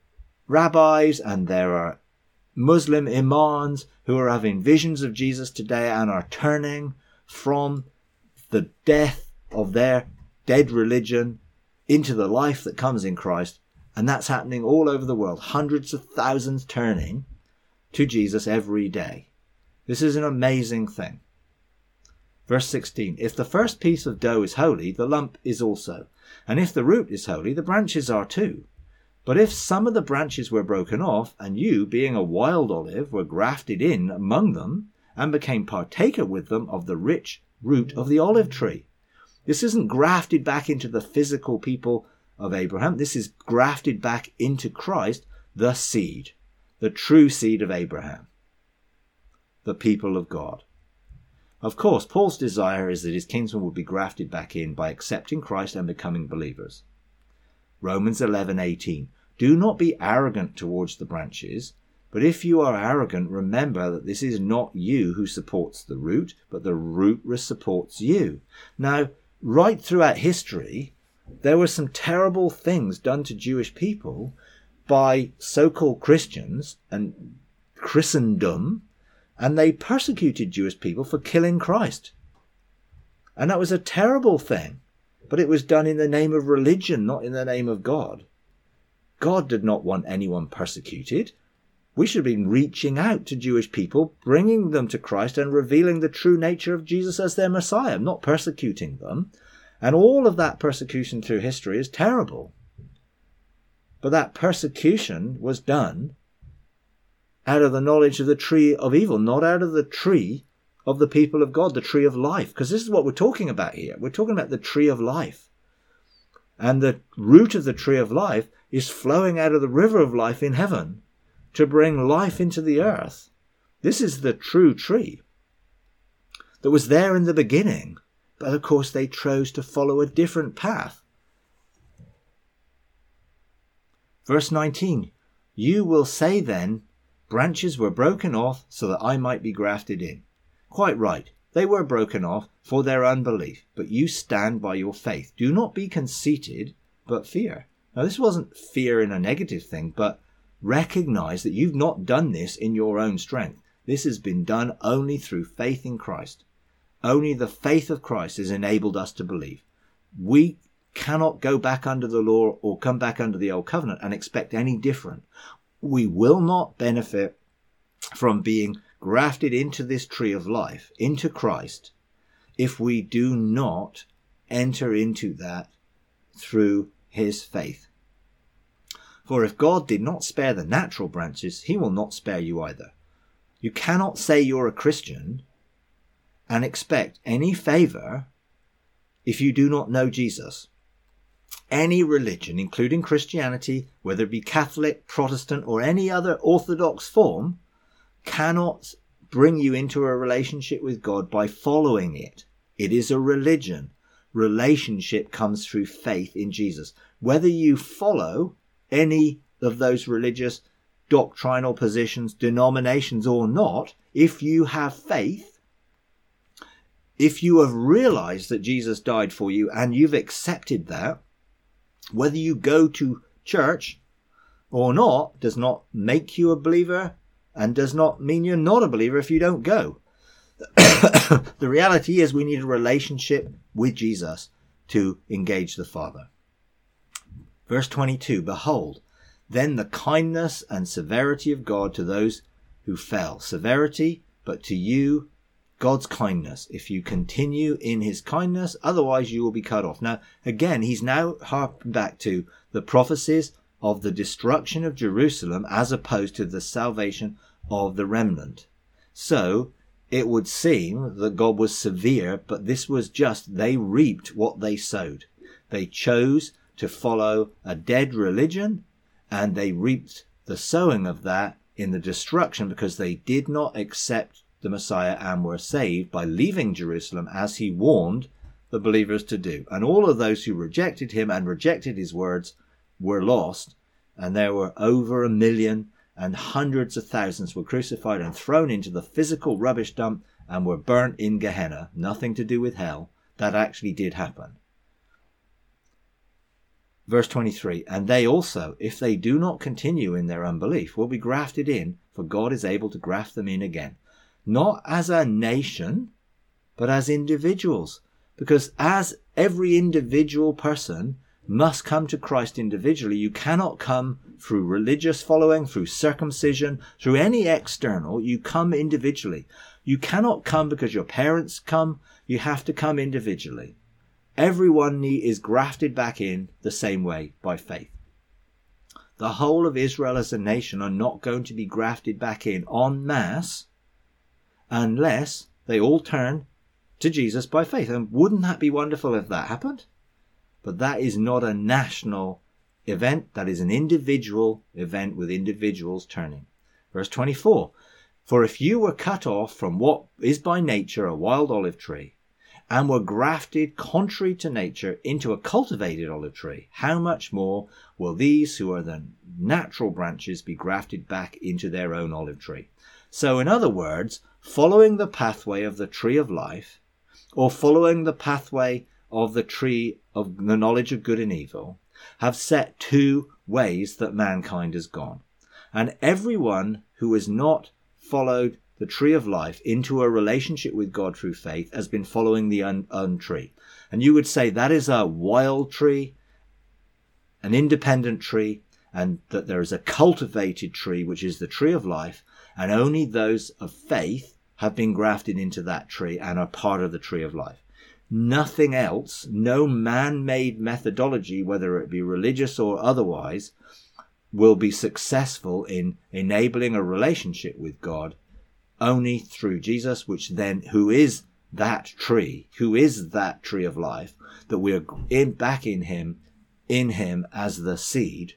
rabbis and there are Muslim imams who are having visions of Jesus today and are turning from the death of their dead religion into the life that comes in Christ. And that's happening all over the world. Hundreds of thousands turning to Jesus every day. This is an amazing thing. Verse sixteen, if the first piece of dough is holy, the lump is also. And if the root is holy, the branches are too. But if some of the branches were broken off, and you, being a wild olive, were grafted in among them, and became partaker with them of the rich root of the olive tree. This isn't grafted back into the physical people of Abraham. This is grafted back into Christ, the seed, the true seed of Abraham, the people of God. Of course, Paul's desire is that his kinsmen would be grafted back in by accepting Christ and becoming believers. Romans eleven eighteen. Do not be arrogant towards the branches, but if you are arrogant, remember that this is not you who supports the root, but the root supports you. Now, right throughout history, there were some terrible things done to Jewish people by so-called Christians and Christendom, and they persecuted Jewish people for killing Christ. And that was a terrible thing. But it was done in the name of religion, not in the name of God. God did not want anyone persecuted. We should have been reaching out to Jewish people, bringing them to Christ and revealing the true nature of Jesus as their Messiah, not persecuting them. And all of that persecution through history is terrible. But that persecution was done out of the knowledge of the tree of evil, not out of the tree of the people of God, the tree of life. Because this is what we're talking about here. We're talking about the tree of life. And the root of the tree of life is flowing out of the river of life in heaven to bring life into the earth. This is the true tree that was there in the beginning. But of course they chose to follow a different path. Verse nineteen. You will say then, branches were broken off so that I might be grafted in. Quite right. They were broken off for their unbelief, but you stand by your faith. Do not be conceited, but fear. Now, this wasn't fear in a negative thing, but recognize that you've not done this in your own strength. This has been done only through faith in Christ. Only the faith of Christ has enabled us to believe. We cannot go back under the law or come back under the old covenant and expect any different. We will not benefit from being grafted into this tree of life, into Christ, if we do not enter into that through his faith. For if God did not spare the natural branches, he will not spare you either. You cannot say you're a Christian and expect any favor if you do not know Jesus. Any religion, including Christianity, whether it be Catholic, Protestant, or any other orthodox form, cannot bring you into a relationship with God by following it. It is a religion. Relationship comes through faith in Jesus. Whether you follow any of those religious doctrinal positions, denominations or not, if you have faith, if you have realized that Jesus died for you and you've accepted that, whether you go to church or not does not make you a believer and does not mean you're not a believer if you don't go. The reality is we need a relationship with Jesus to engage the Father. Verse twenty-two, behold, then the kindness and severity of God to those who fell. Severity, but to you, God's kindness. If you continue in his kindness, otherwise you will be cut off. Now, again, he's now harping back to the prophecies of the destruction of Jerusalem as opposed to the salvation of the remnant. So, it would seem that God was severe, but this was just, they reaped what they sowed. They chose to follow a dead religion, and they reaped the sowing of that in the destruction because they did not accept the Messiah and were saved by leaving Jerusalem as he warned the believers to do. And all of those who rejected him and rejected his words were lost, and there were over a million, and hundreds of thousands were crucified and thrown into the physical rubbish dump and were burnt in Gehenna. Nothing to do with hell. That actually did happen. Verse twenty-three, and they also, if they do not continue in their unbelief, will be grafted in, for God is able to graft them in again. Not as a nation, but as individuals. Because as every individual person must come to Christ individually, you cannot come through religious following, through circumcision, through any external. You come individually. You cannot come because your parents come. You have to come individually. Everyone is grafted back in the same way by faith. The whole of Israel as a nation are not going to be grafted back in en masse unless they all turn to Jesus by faith. And wouldn't that be wonderful if that happened? But that is not a national event. That is an individual event with individuals turning. Verse twenty-four, for if you were cut off from what is by nature a wild olive tree, and were grafted contrary to nature into a cultivated olive tree, how much more will these who are the natural branches be grafted back into their own olive tree? So in other words, following the pathway of the tree of life, or following the pathway of the tree of the knowledge of good and evil, have set two ways that mankind has gone. And everyone who has not followed the tree of life into a relationship with God through faith has been following the un, un tree. And you would say that is a wild tree, an independent tree, and that there is a cultivated tree, which is the tree of life, and only those of faith have been grafted into that tree and are part of the tree of life. Nothing else, no man-made methodology, whether it be religious or otherwise, will be successful in enabling a relationship with God only through Jesus, which then, who is that tree, who is that tree of life, that we are in, back in him, in him as the seed.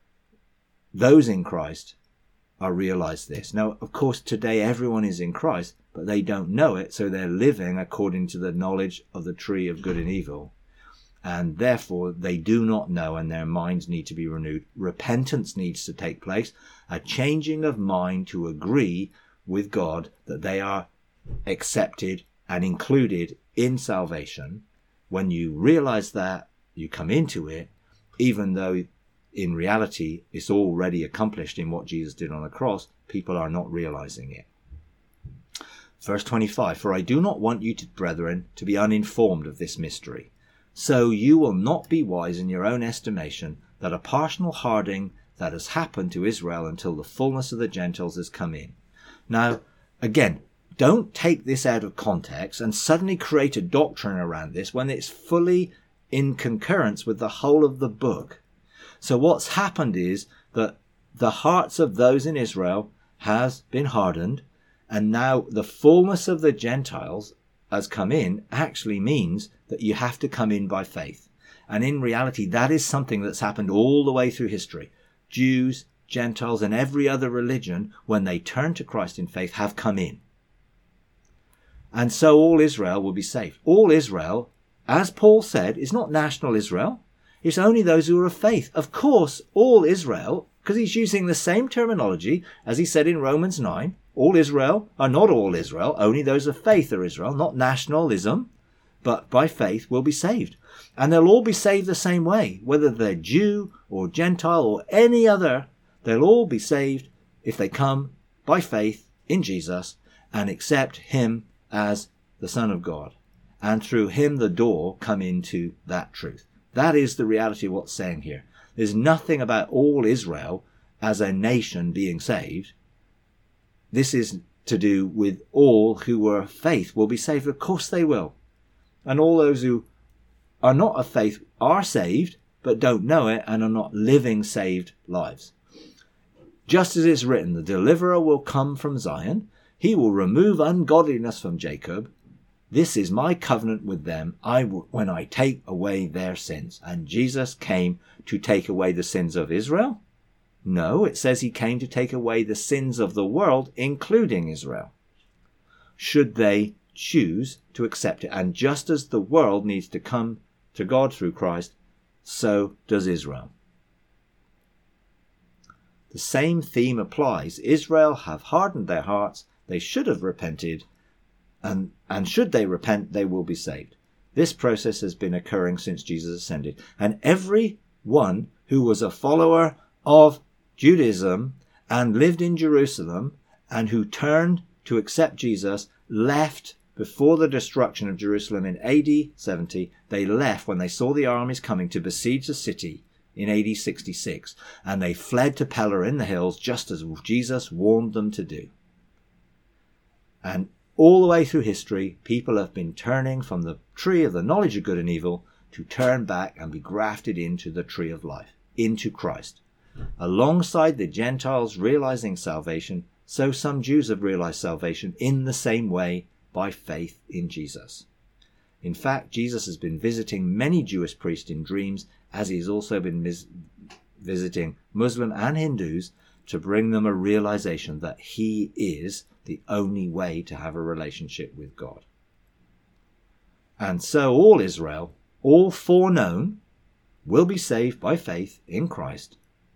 Those in Christ are realized this. Now, of course, today everyone is in Christ, but they don't know it, so they're living according to the knowledge of the tree of good and evil. And therefore, they do not know, and their minds need to be renewed. Repentance needs to take place, a changing of mind to agree with God that they are accepted and included in salvation. When you realize that, you come into it, even though in reality it's already accomplished in what Jesus did on the cross, people are not realizing it. Verse twenty-five, for I do not want you, to, brethren, to be uninformed of this mystery. So you will not be wise in your own estimation, that a partial hardening that has happened to Israel until the fullness of the Gentiles has come in. Now, again, don't take this out of context and suddenly create a doctrine around this when it's fully in concurrence with the whole of the book. So what's happened is that the hearts of those in Israel has been hardened, and now the fullness of the Gentiles has come in actually means that you have to come in by faith. And in reality, that is something that's happened all the way through history. Jews, Gentiles, and every other religion, when they turn to Christ in faith, have come in. And so all Israel will be saved. All Israel, as Paul said, is not national Israel. It's only those who are of faith. Of course, all Israel, because he's using the same terminology as he said in Romans nine, all Israel are not all Israel, only those of faith are Israel, not nationalism, but by faith will be saved. And they'll all be saved the same way, whether they're Jew or Gentile or any other. They'll all be saved if they come by faith in Jesus and accept him as the Son of God. And through him, the door, come into that truth. That is the reality of what's saying here. There's nothing about all Israel as a nation being saved. This is to do with all who were of faith will be saved. Of course they will. And all those who are not of faith are saved, but don't know it and are not living saved lives. Just as it's written, the deliverer will come from Zion. He will remove ungodliness from Jacob. This is my covenant with them I w- when I take away their sins. And Jesus came to take away the sins of Israel? No, it says he came to take away the sins of the world, including Israel. Should they choose to accept it. And just as the world needs to come to God through Christ, so does Israel. The same theme applies. Israel have hardened their hearts. They should have repented. And, and should they repent, they will be saved. This process has been occurring since Jesus ascended. And every one who was a follower of Judaism and lived in Jerusalem and who turned to accept Jesus left before the destruction of Jerusalem in A D seventy. They left when they saw the armies coming to besiege the city in A D sixty-six. And they fled to Pella in the hills just as Jesus warned them to do. And all the way through history, people have been turning from the tree of the knowledge of good and evil to turn back and be grafted into the tree of life, into Christ. Alongside the Gentiles realizing salvation, so some Jews have realized salvation in the same way by faith in Jesus. In fact, Jesus has been visiting many Jewish priests in dreams, as he has also been mis- visiting Muslim and Hindus to bring them a realization that he is the only way to have a relationship with God. And so all Israel, all foreknown, will be saved by faith in Christ.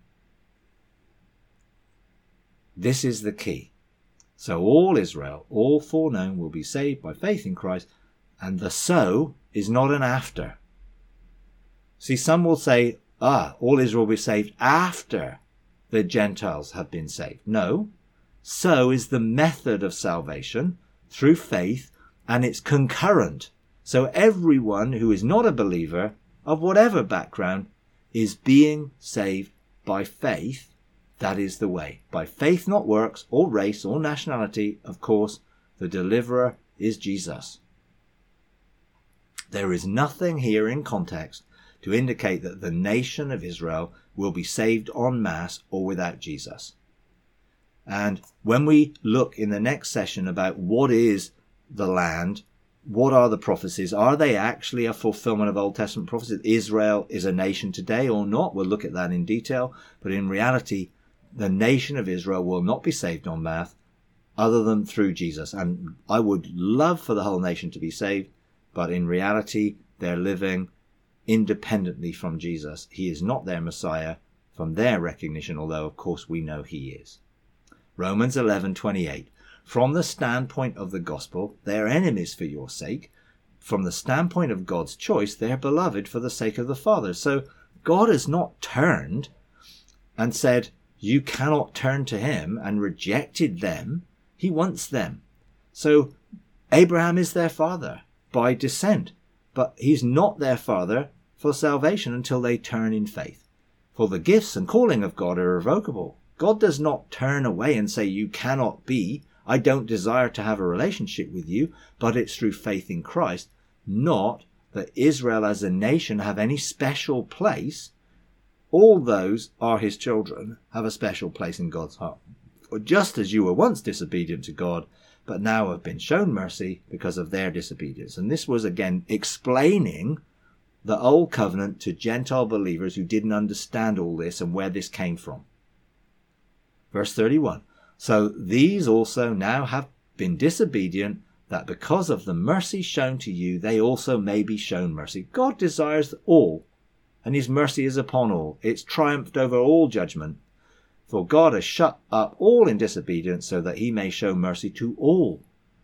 This is the key. So all Israel, all foreknown, will be saved by faith in Christ, and the so is not an after. See, some will say, ah, all Israel will be saved after the Gentiles have been saved. No, so is the method of salvation through faith, and it's concurrent. So everyone who is not a believer, of whatever background, is being saved by faith. That is the way. By faith, not works, or race, or nationality. Of course, the deliverer is Jesus. There is nothing here in context to indicate that the nation of Israel will be saved en masse or without Jesus. And when we look in the next session about what is the land, what are the prophecies, are they actually a fulfillment of Old Testament prophecies? Israel is a nation today or not? We'll look at that in detail. But in reality, the nation of Israel will not be saved en masse other than through Jesus. And I would love for the whole nation to be saved, but in reality, they're living independently from Jesus. He is not their Messiah from their recognition, although of course we know he is. Romans eleven twenty-eight. From the standpoint of the gospel, they are enemies for your sake. From the standpoint of God's choice, they are beloved for the sake of the Father. So God has not turned and said, you cannot turn to him, and rejected them. He wants them. So Abraham is their father by descent, but he's not their father for salvation until they turn in faith. For the gifts and calling of God are irrevocable. God does not turn away and say, you cannot be, I don't desire to have a relationship with you, but it's through faith in Christ, not that Israel as a nation have any special place. All those are his children, have a special place in God's heart. For just as you were once disobedient to God, but now have been shown mercy because of their disobedience. And this was again explaining the old covenant to Gentile believers who didn't understand all this and where this came from. Verse thirty-one. So these also now have been disobedient, that because of the mercy shown to you, they also may be shown mercy. God desires all, and his mercy is upon all. It's triumphed over all judgment. For God has shut up all in disobedience so that he may show mercy to all.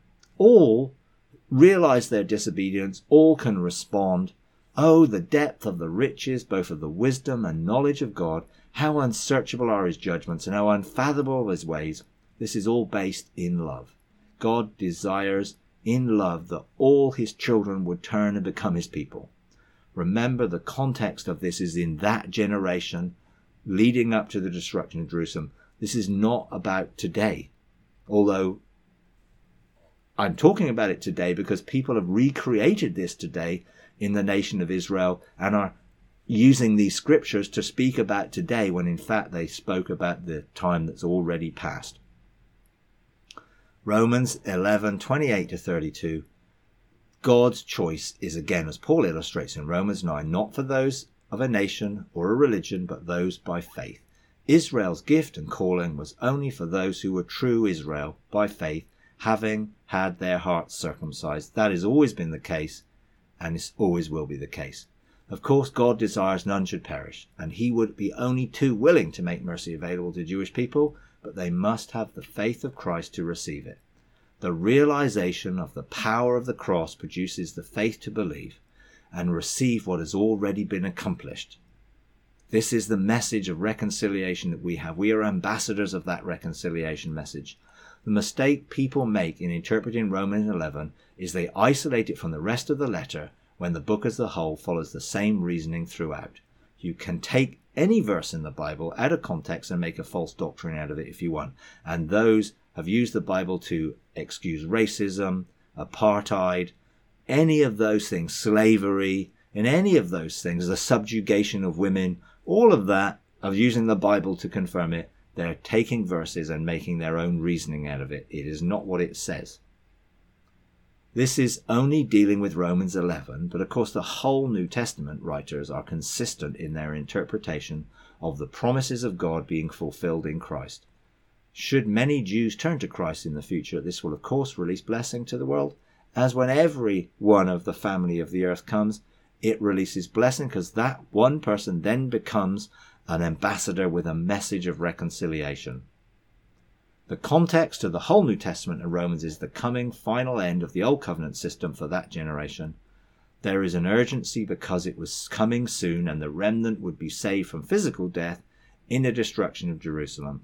All realize their disobedience. All can respond. Oh, the depth of the riches, both of the wisdom and knowledge of God. How unsearchable are his judgments and how unfathomable his ways. This is all based in love. God desires in love that all his children would turn and become his people. Remember, the context of this is in that generation leading up to the destruction of Jerusalem. This is not about today, although I'm talking about it today because people have recreated this today in the nation of Israel and are using these scriptures to speak about today when in fact they spoke about the time that's already passed. Romans eleven, twenty-eight to thirty-two. God's choice is, again, as Paul illustrates in Romans nine, not for those of a nation or a religion, but those by faith. Israel's gift and calling was only for those who were true Israel by faith, having had their hearts circumcised. That has always been the case, and it always will be the case. Of course, God desires none should perish, and he would be only too willing to make mercy available to Jewish people, but they must have the faith of Christ to receive it. The realization of the power of the cross produces the faith to believe and receive what has already been accomplished. This is the message of reconciliation that we have. We are ambassadors of that reconciliation message. The mistake people make in interpreting Romans eleven is they isolate it from the rest of the letter when the book as a whole follows the same reasoning throughout. You can take any verse in the Bible out of context and make a false doctrine out of it if you want. And those have used the Bible to excuse racism, apartheid, any of those things, slavery, and any of those things, the subjugation of women, all of that, of using the Bible to confirm it. They're taking verses and making their own reasoning out of it. It is not what it says. This is only dealing with Romans eleven, but of course the whole New Testament writers are consistent in their interpretation of the promises of God being fulfilled in Christ. Should many Jews turn to Christ in the future, this will of course release blessing to the world, as when every one of the family of the earth comes, it releases blessing because that one person then becomes an ambassador with a message of reconciliation. The context of the whole New Testament and Romans is the coming final end of the Old Covenant system for that generation. There is an urgency because it was coming soon and the remnant would be saved from physical death in the destruction of Jerusalem.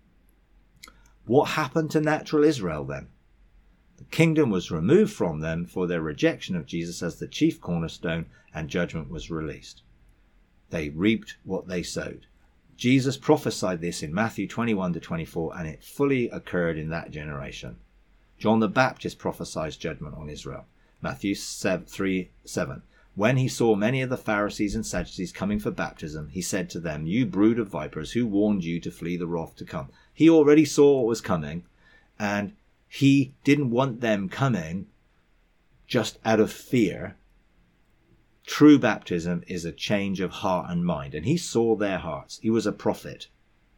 What happened to natural Israel then? The kingdom was removed from them for their rejection of Jesus as the chief cornerstone, and judgment was released. They reaped what they sowed. Jesus prophesied this in Matthew twenty-one to twenty-four, and it fully occurred in that generation. John the Baptist prophesies judgment on Israel. Matthew three seven. When he saw many of the Pharisees and Sadducees coming for baptism, he said to them, "You brood of vipers, who warned you to flee the wrath to come?" He already saw what was coming, and he didn't want them coming just out of fear. True baptism is a change of heart and mind, and he saw their hearts. He was a prophet.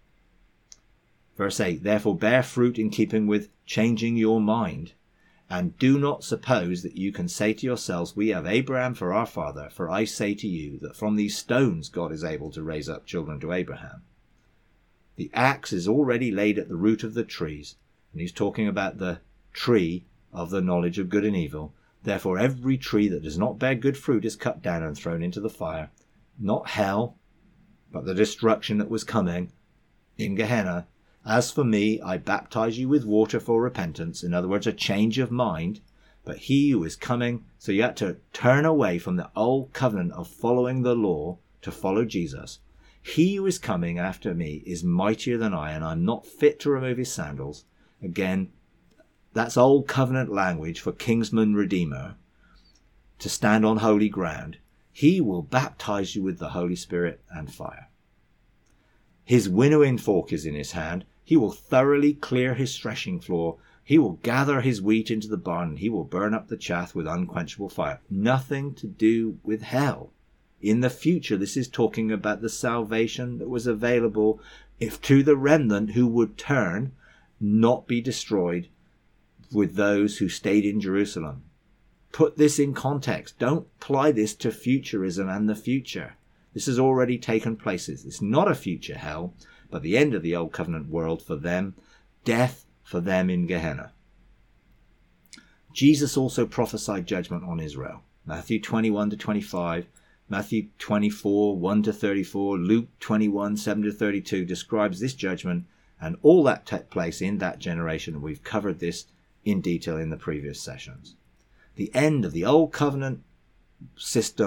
Verse eight, therefore bear fruit in keeping with changing your mind, and do not suppose that you can say to yourselves, we have Abraham for our father, for I say to you that from these stones God is able to raise up children to Abraham. The axe is already laid at the root of the trees, and he's talking about the tree of the knowledge of good and evil. Therefore every tree that does not bear good fruit is cut down and thrown into the fire. Not hell, but the destruction that was coming in Gehenna. As for me, I baptize you with water for repentance, in other words, a change of mind. But he who is coming, so you have to turn away from the old covenant of following the law to follow Jesus. He who is coming after me is mightier than I, and I'm not fit to remove his sandals. Again, that's old covenant language for kinsman redeemer, to stand on holy ground. He will baptize you with the Holy Spirit and fire. His winnowing fork is in his hand. He will thoroughly clear his threshing floor. He will gather his wheat into the barn, and he will burn up the chaff with unquenchable fire. Nothing to do with hell. In the future, this is talking about the salvation that was available if to the remnant who would turn, not be destroyed with those who stayed in Jerusalem. Put this in context. Don't apply this to futurism and the future. This has already taken place. It's not a future hell, but the end of the old covenant world for them, death for them in Gehenna. Jesus also prophesied judgment on Israel. Matthew twenty-one to twenty-five, Matthew twenty-four, one to thirty-four, Luke twenty-one, seven to thirty-two describes this judgment and all that took place in that generation. We've covered this in detail in the previous sessions. The end of the old covenant system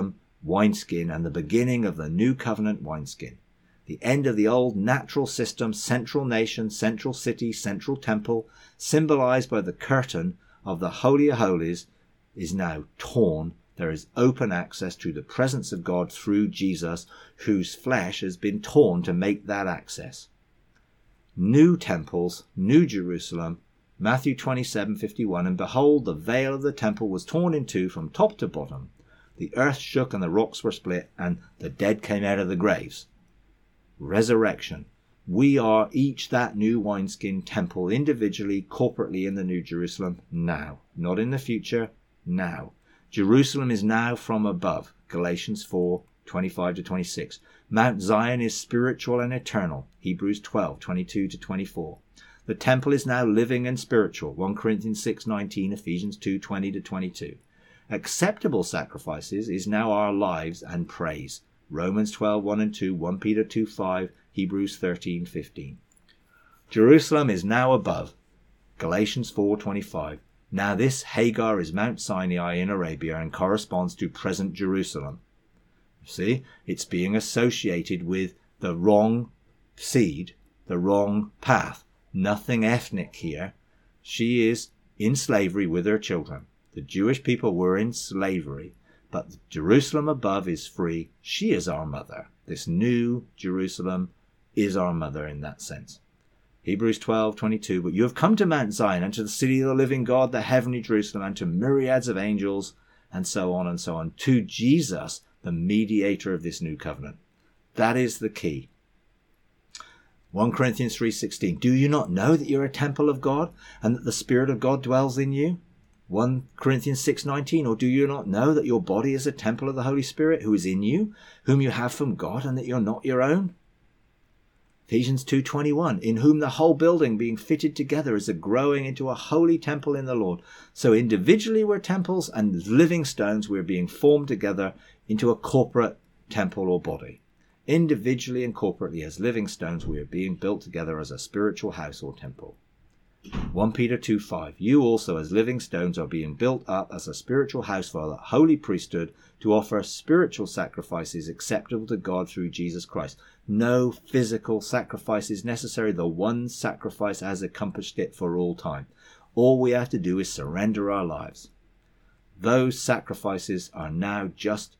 wineskin and the beginning of the new covenant wineskin. The end of the old natural system, central nation, central city, central temple, symbolized by the curtain of the Holy of Holies, is now torn. There is open access to the presence of God through Jesus, whose flesh has been torn to make that access. New temples, New Jerusalem, Matthew twenty-seven fifty-one, and behold, the veil of the temple was torn in two from top to bottom. The earth shook and the rocks were split, and the dead came out of the graves. Resurrection. We are each that new wineskin temple, individually, corporately in the New Jerusalem now. Not in the future, now. Jerusalem is now from above. Galatians four twenty-five to twenty-six. Mount Zion is spiritual and eternal. Hebrews twelve twenty-two to twenty-four. The temple is now living and spiritual. First Corinthians six nineteen, Ephesians two twenty to twenty-two. Acceptable sacrifices is now our lives and praise. Romans twelve one and two, First Peter two five, Hebrews thirteen fifteen. Jerusalem is now above. Galatians four twenty-five. Now this Hagar is Mount Sinai in Arabia and corresponds to present Jerusalem. You see, it's being associated with the wrong seed, the wrong path. Nothing ethnic here. She is in slavery with her children. The Jewish people were in slavery, but Jerusalem above is free. She is our mother. This new Jerusalem is our mother in that sense. Hebrews twelve twenty-two. But you have come to Mount Zion and to the city of the living God, the heavenly Jerusalem, and to myriads of angels, and so on and so on. To Jesus, the mediator of this new covenant. That is the key. First Corinthians three sixteen. Do you not know that you're a temple of God and that the Spirit of God dwells in you? First Corinthians six nineteen. Or do you not know that your body is a temple of the Holy Spirit who is in you, whom you have from God, and that you're not your own? Ephesians two twenty-one. In whom the whole building being fitted together is a growing into a holy temple in the Lord. So individually we're temples, and living stones we're being formed together into a corporate temple or body. Individually and corporately as living stones we are being built together as a spiritual house or temple. First Peter two five. You also as living stones are being built up as a spiritual house for the holy priesthood to offer spiritual sacrifices acceptable to God through Jesus Christ. No physical sacrifice is necessary. The one sacrifice has accomplished it for all time. All we have to do is surrender our lives. Those sacrifices are now just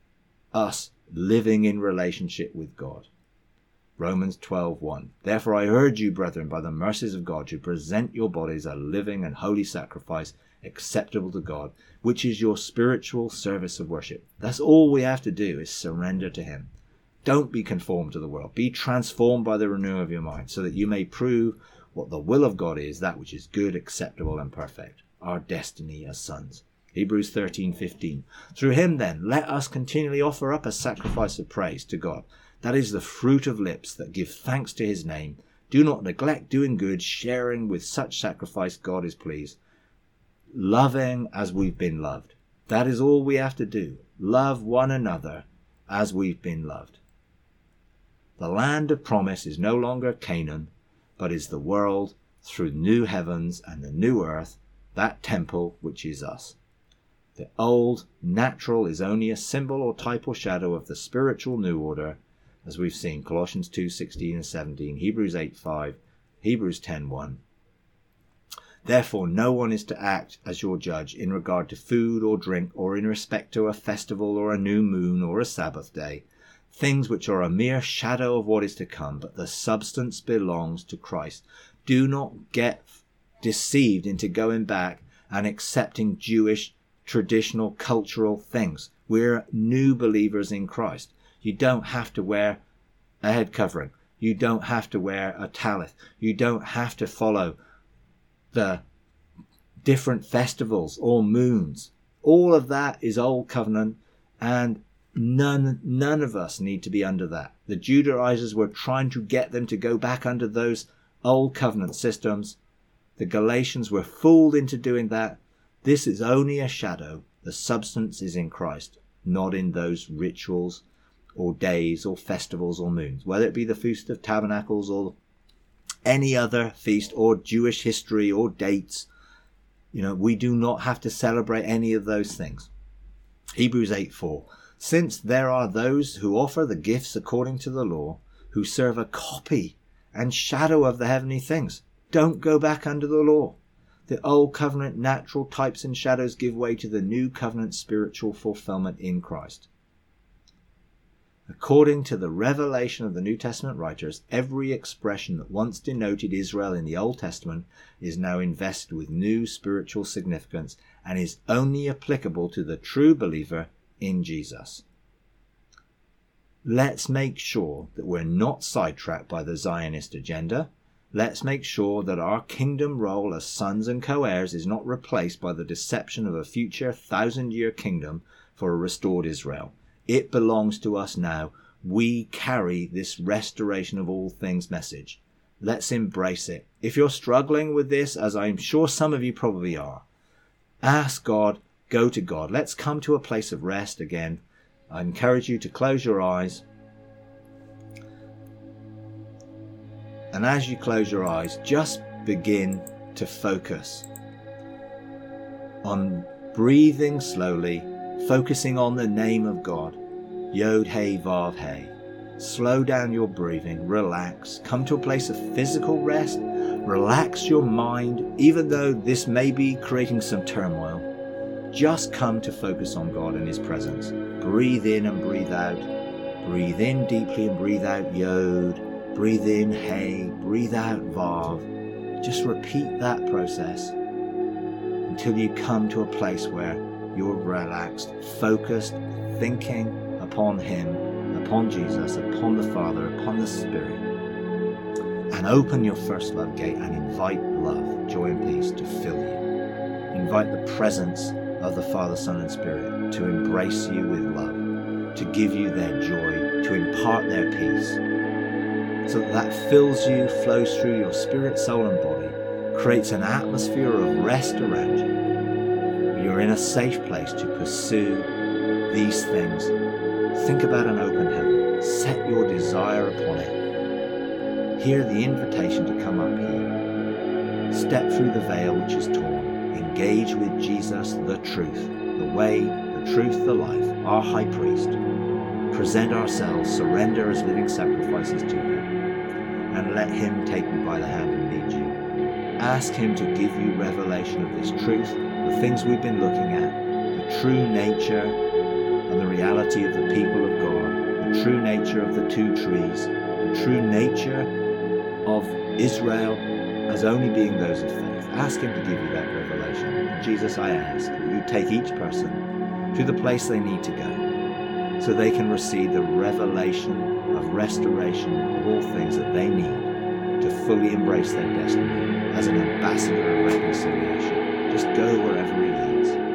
us living in relationship with God. Romans twelve one. Therefore I urge you, brethren, by the mercies of God, to present your bodies a living and holy sacrifice acceptable to God, which is your spiritual service of worship. That's all we have to do, is surrender to him. Don't be conformed to the world. Be transformed by the renewing of your mind, so that you may prove what the will of God is, that which is good, acceptable, and perfect. Our destiny as sons. Hebrews thirteen fifteen. Through him then let us continually offer up a sacrifice of praise to God. That is the fruit of lips that give thanks to his name. Do not neglect doing good, sharing with such sacrifice God is pleased. Loving as we've been loved. That is all we have to do. Love one another as we've been loved. The land of promise is no longer Canaan, but is the world through new heavens and the new earth, that temple which is us. The old natural is only a symbol or type or shadow of the spiritual new order, as we've seen, Colossians two sixteen and seventeen, Hebrews eight five, Hebrews ten one. Therefore no one is to act as your judge in regard to food or drink, or in respect to a festival or a new moon or a Sabbath day, things which are a mere shadow of what is to come, but the substance belongs to Christ. Do not get deceived into going back and accepting Jewish traditional cultural things. We're new believers in Christ. You don't have to wear a head covering. You don't have to wear a talith. You don't have to follow the different festivals or moons. All of that is old covenant, and none none of us need to be under that. The Judaizers were trying to get them to go back under those old covenant systems. The Galatians were fooled into doing that. This is only a shadow. The substance is in Christ, not in those rituals or days or festivals or moons, whether it be the Feast of Tabernacles or any other feast or Jewish history or dates. You know, we do not have to celebrate any of those things. Hebrews eight four. Since there are those who offer the gifts according to the law, who serve a copy and shadow of the heavenly things, don't go back under the law. The old covenant natural types and shadows give way to the new covenant spiritual fulfillment in Christ. According to the revelation of the New Testament writers, every expression that once denoted Israel in the Old Testament is now invested with new spiritual significance and is only applicable to the true believer in Jesus. Let's make sure that we're not sidetracked by the Zionist agenda. Let's make sure that our kingdom role as sons and co-heirs is not replaced by the deception of a future thousand-year kingdom for a restored Israel. It belongs to us now. We carry this restoration of all things message. Let's embrace it. If you're struggling with this, as I'm sure some of you probably are, ask God, go to God. Let's come to a place of rest again. I encourage you to close your eyes. And as you close your eyes, just begin to focus on breathing slowly, focusing on the name of God. Yod, Hey, Vav, Hey. Slow down your breathing, relax, come to a place of physical rest, relax your mind, even though this may be creating some turmoil. Just come to focus on God and His presence. Breathe in and breathe out. Breathe in deeply and breathe out Yod. Breathe in Hey, breathe out Vav. Just repeat that process until you come to a place where you're relaxed, focused, thinking upon Him, upon Jesus, upon the Father, upon the Spirit. And open your first love gate and invite love, joy and peace to fill you. Invite the presence of the Father, Son and Spirit to embrace you with love, to give you their joy, to impart their peace, so that that fills you, flows through your spirit, soul and body, creates an atmosphere of rest around you. You're in a safe place to pursue these things. Think about an open heaven. Set your desire upon it. Hear the invitation to come up here. Step through the veil which is torn. Engage with Jesus, the truth, the way, the truth, the life, our high priest. Present ourselves, surrender as living sacrifices to Him, and let Him take you by the hand and lead you. Ask Him to give you revelation of this truth, the things we've been looking at, the true nature and the reality of the people of God, the true nature of the two trees, the true nature of Israel as only being those of faith. Ask Him to give you that revelation. And Jesus, I ask that you take each person to the place they need to go so they can receive the revelation of restoration of all things that they need to fully embrace their destiny as an ambassador of reconciliation. Just go wherever He leads.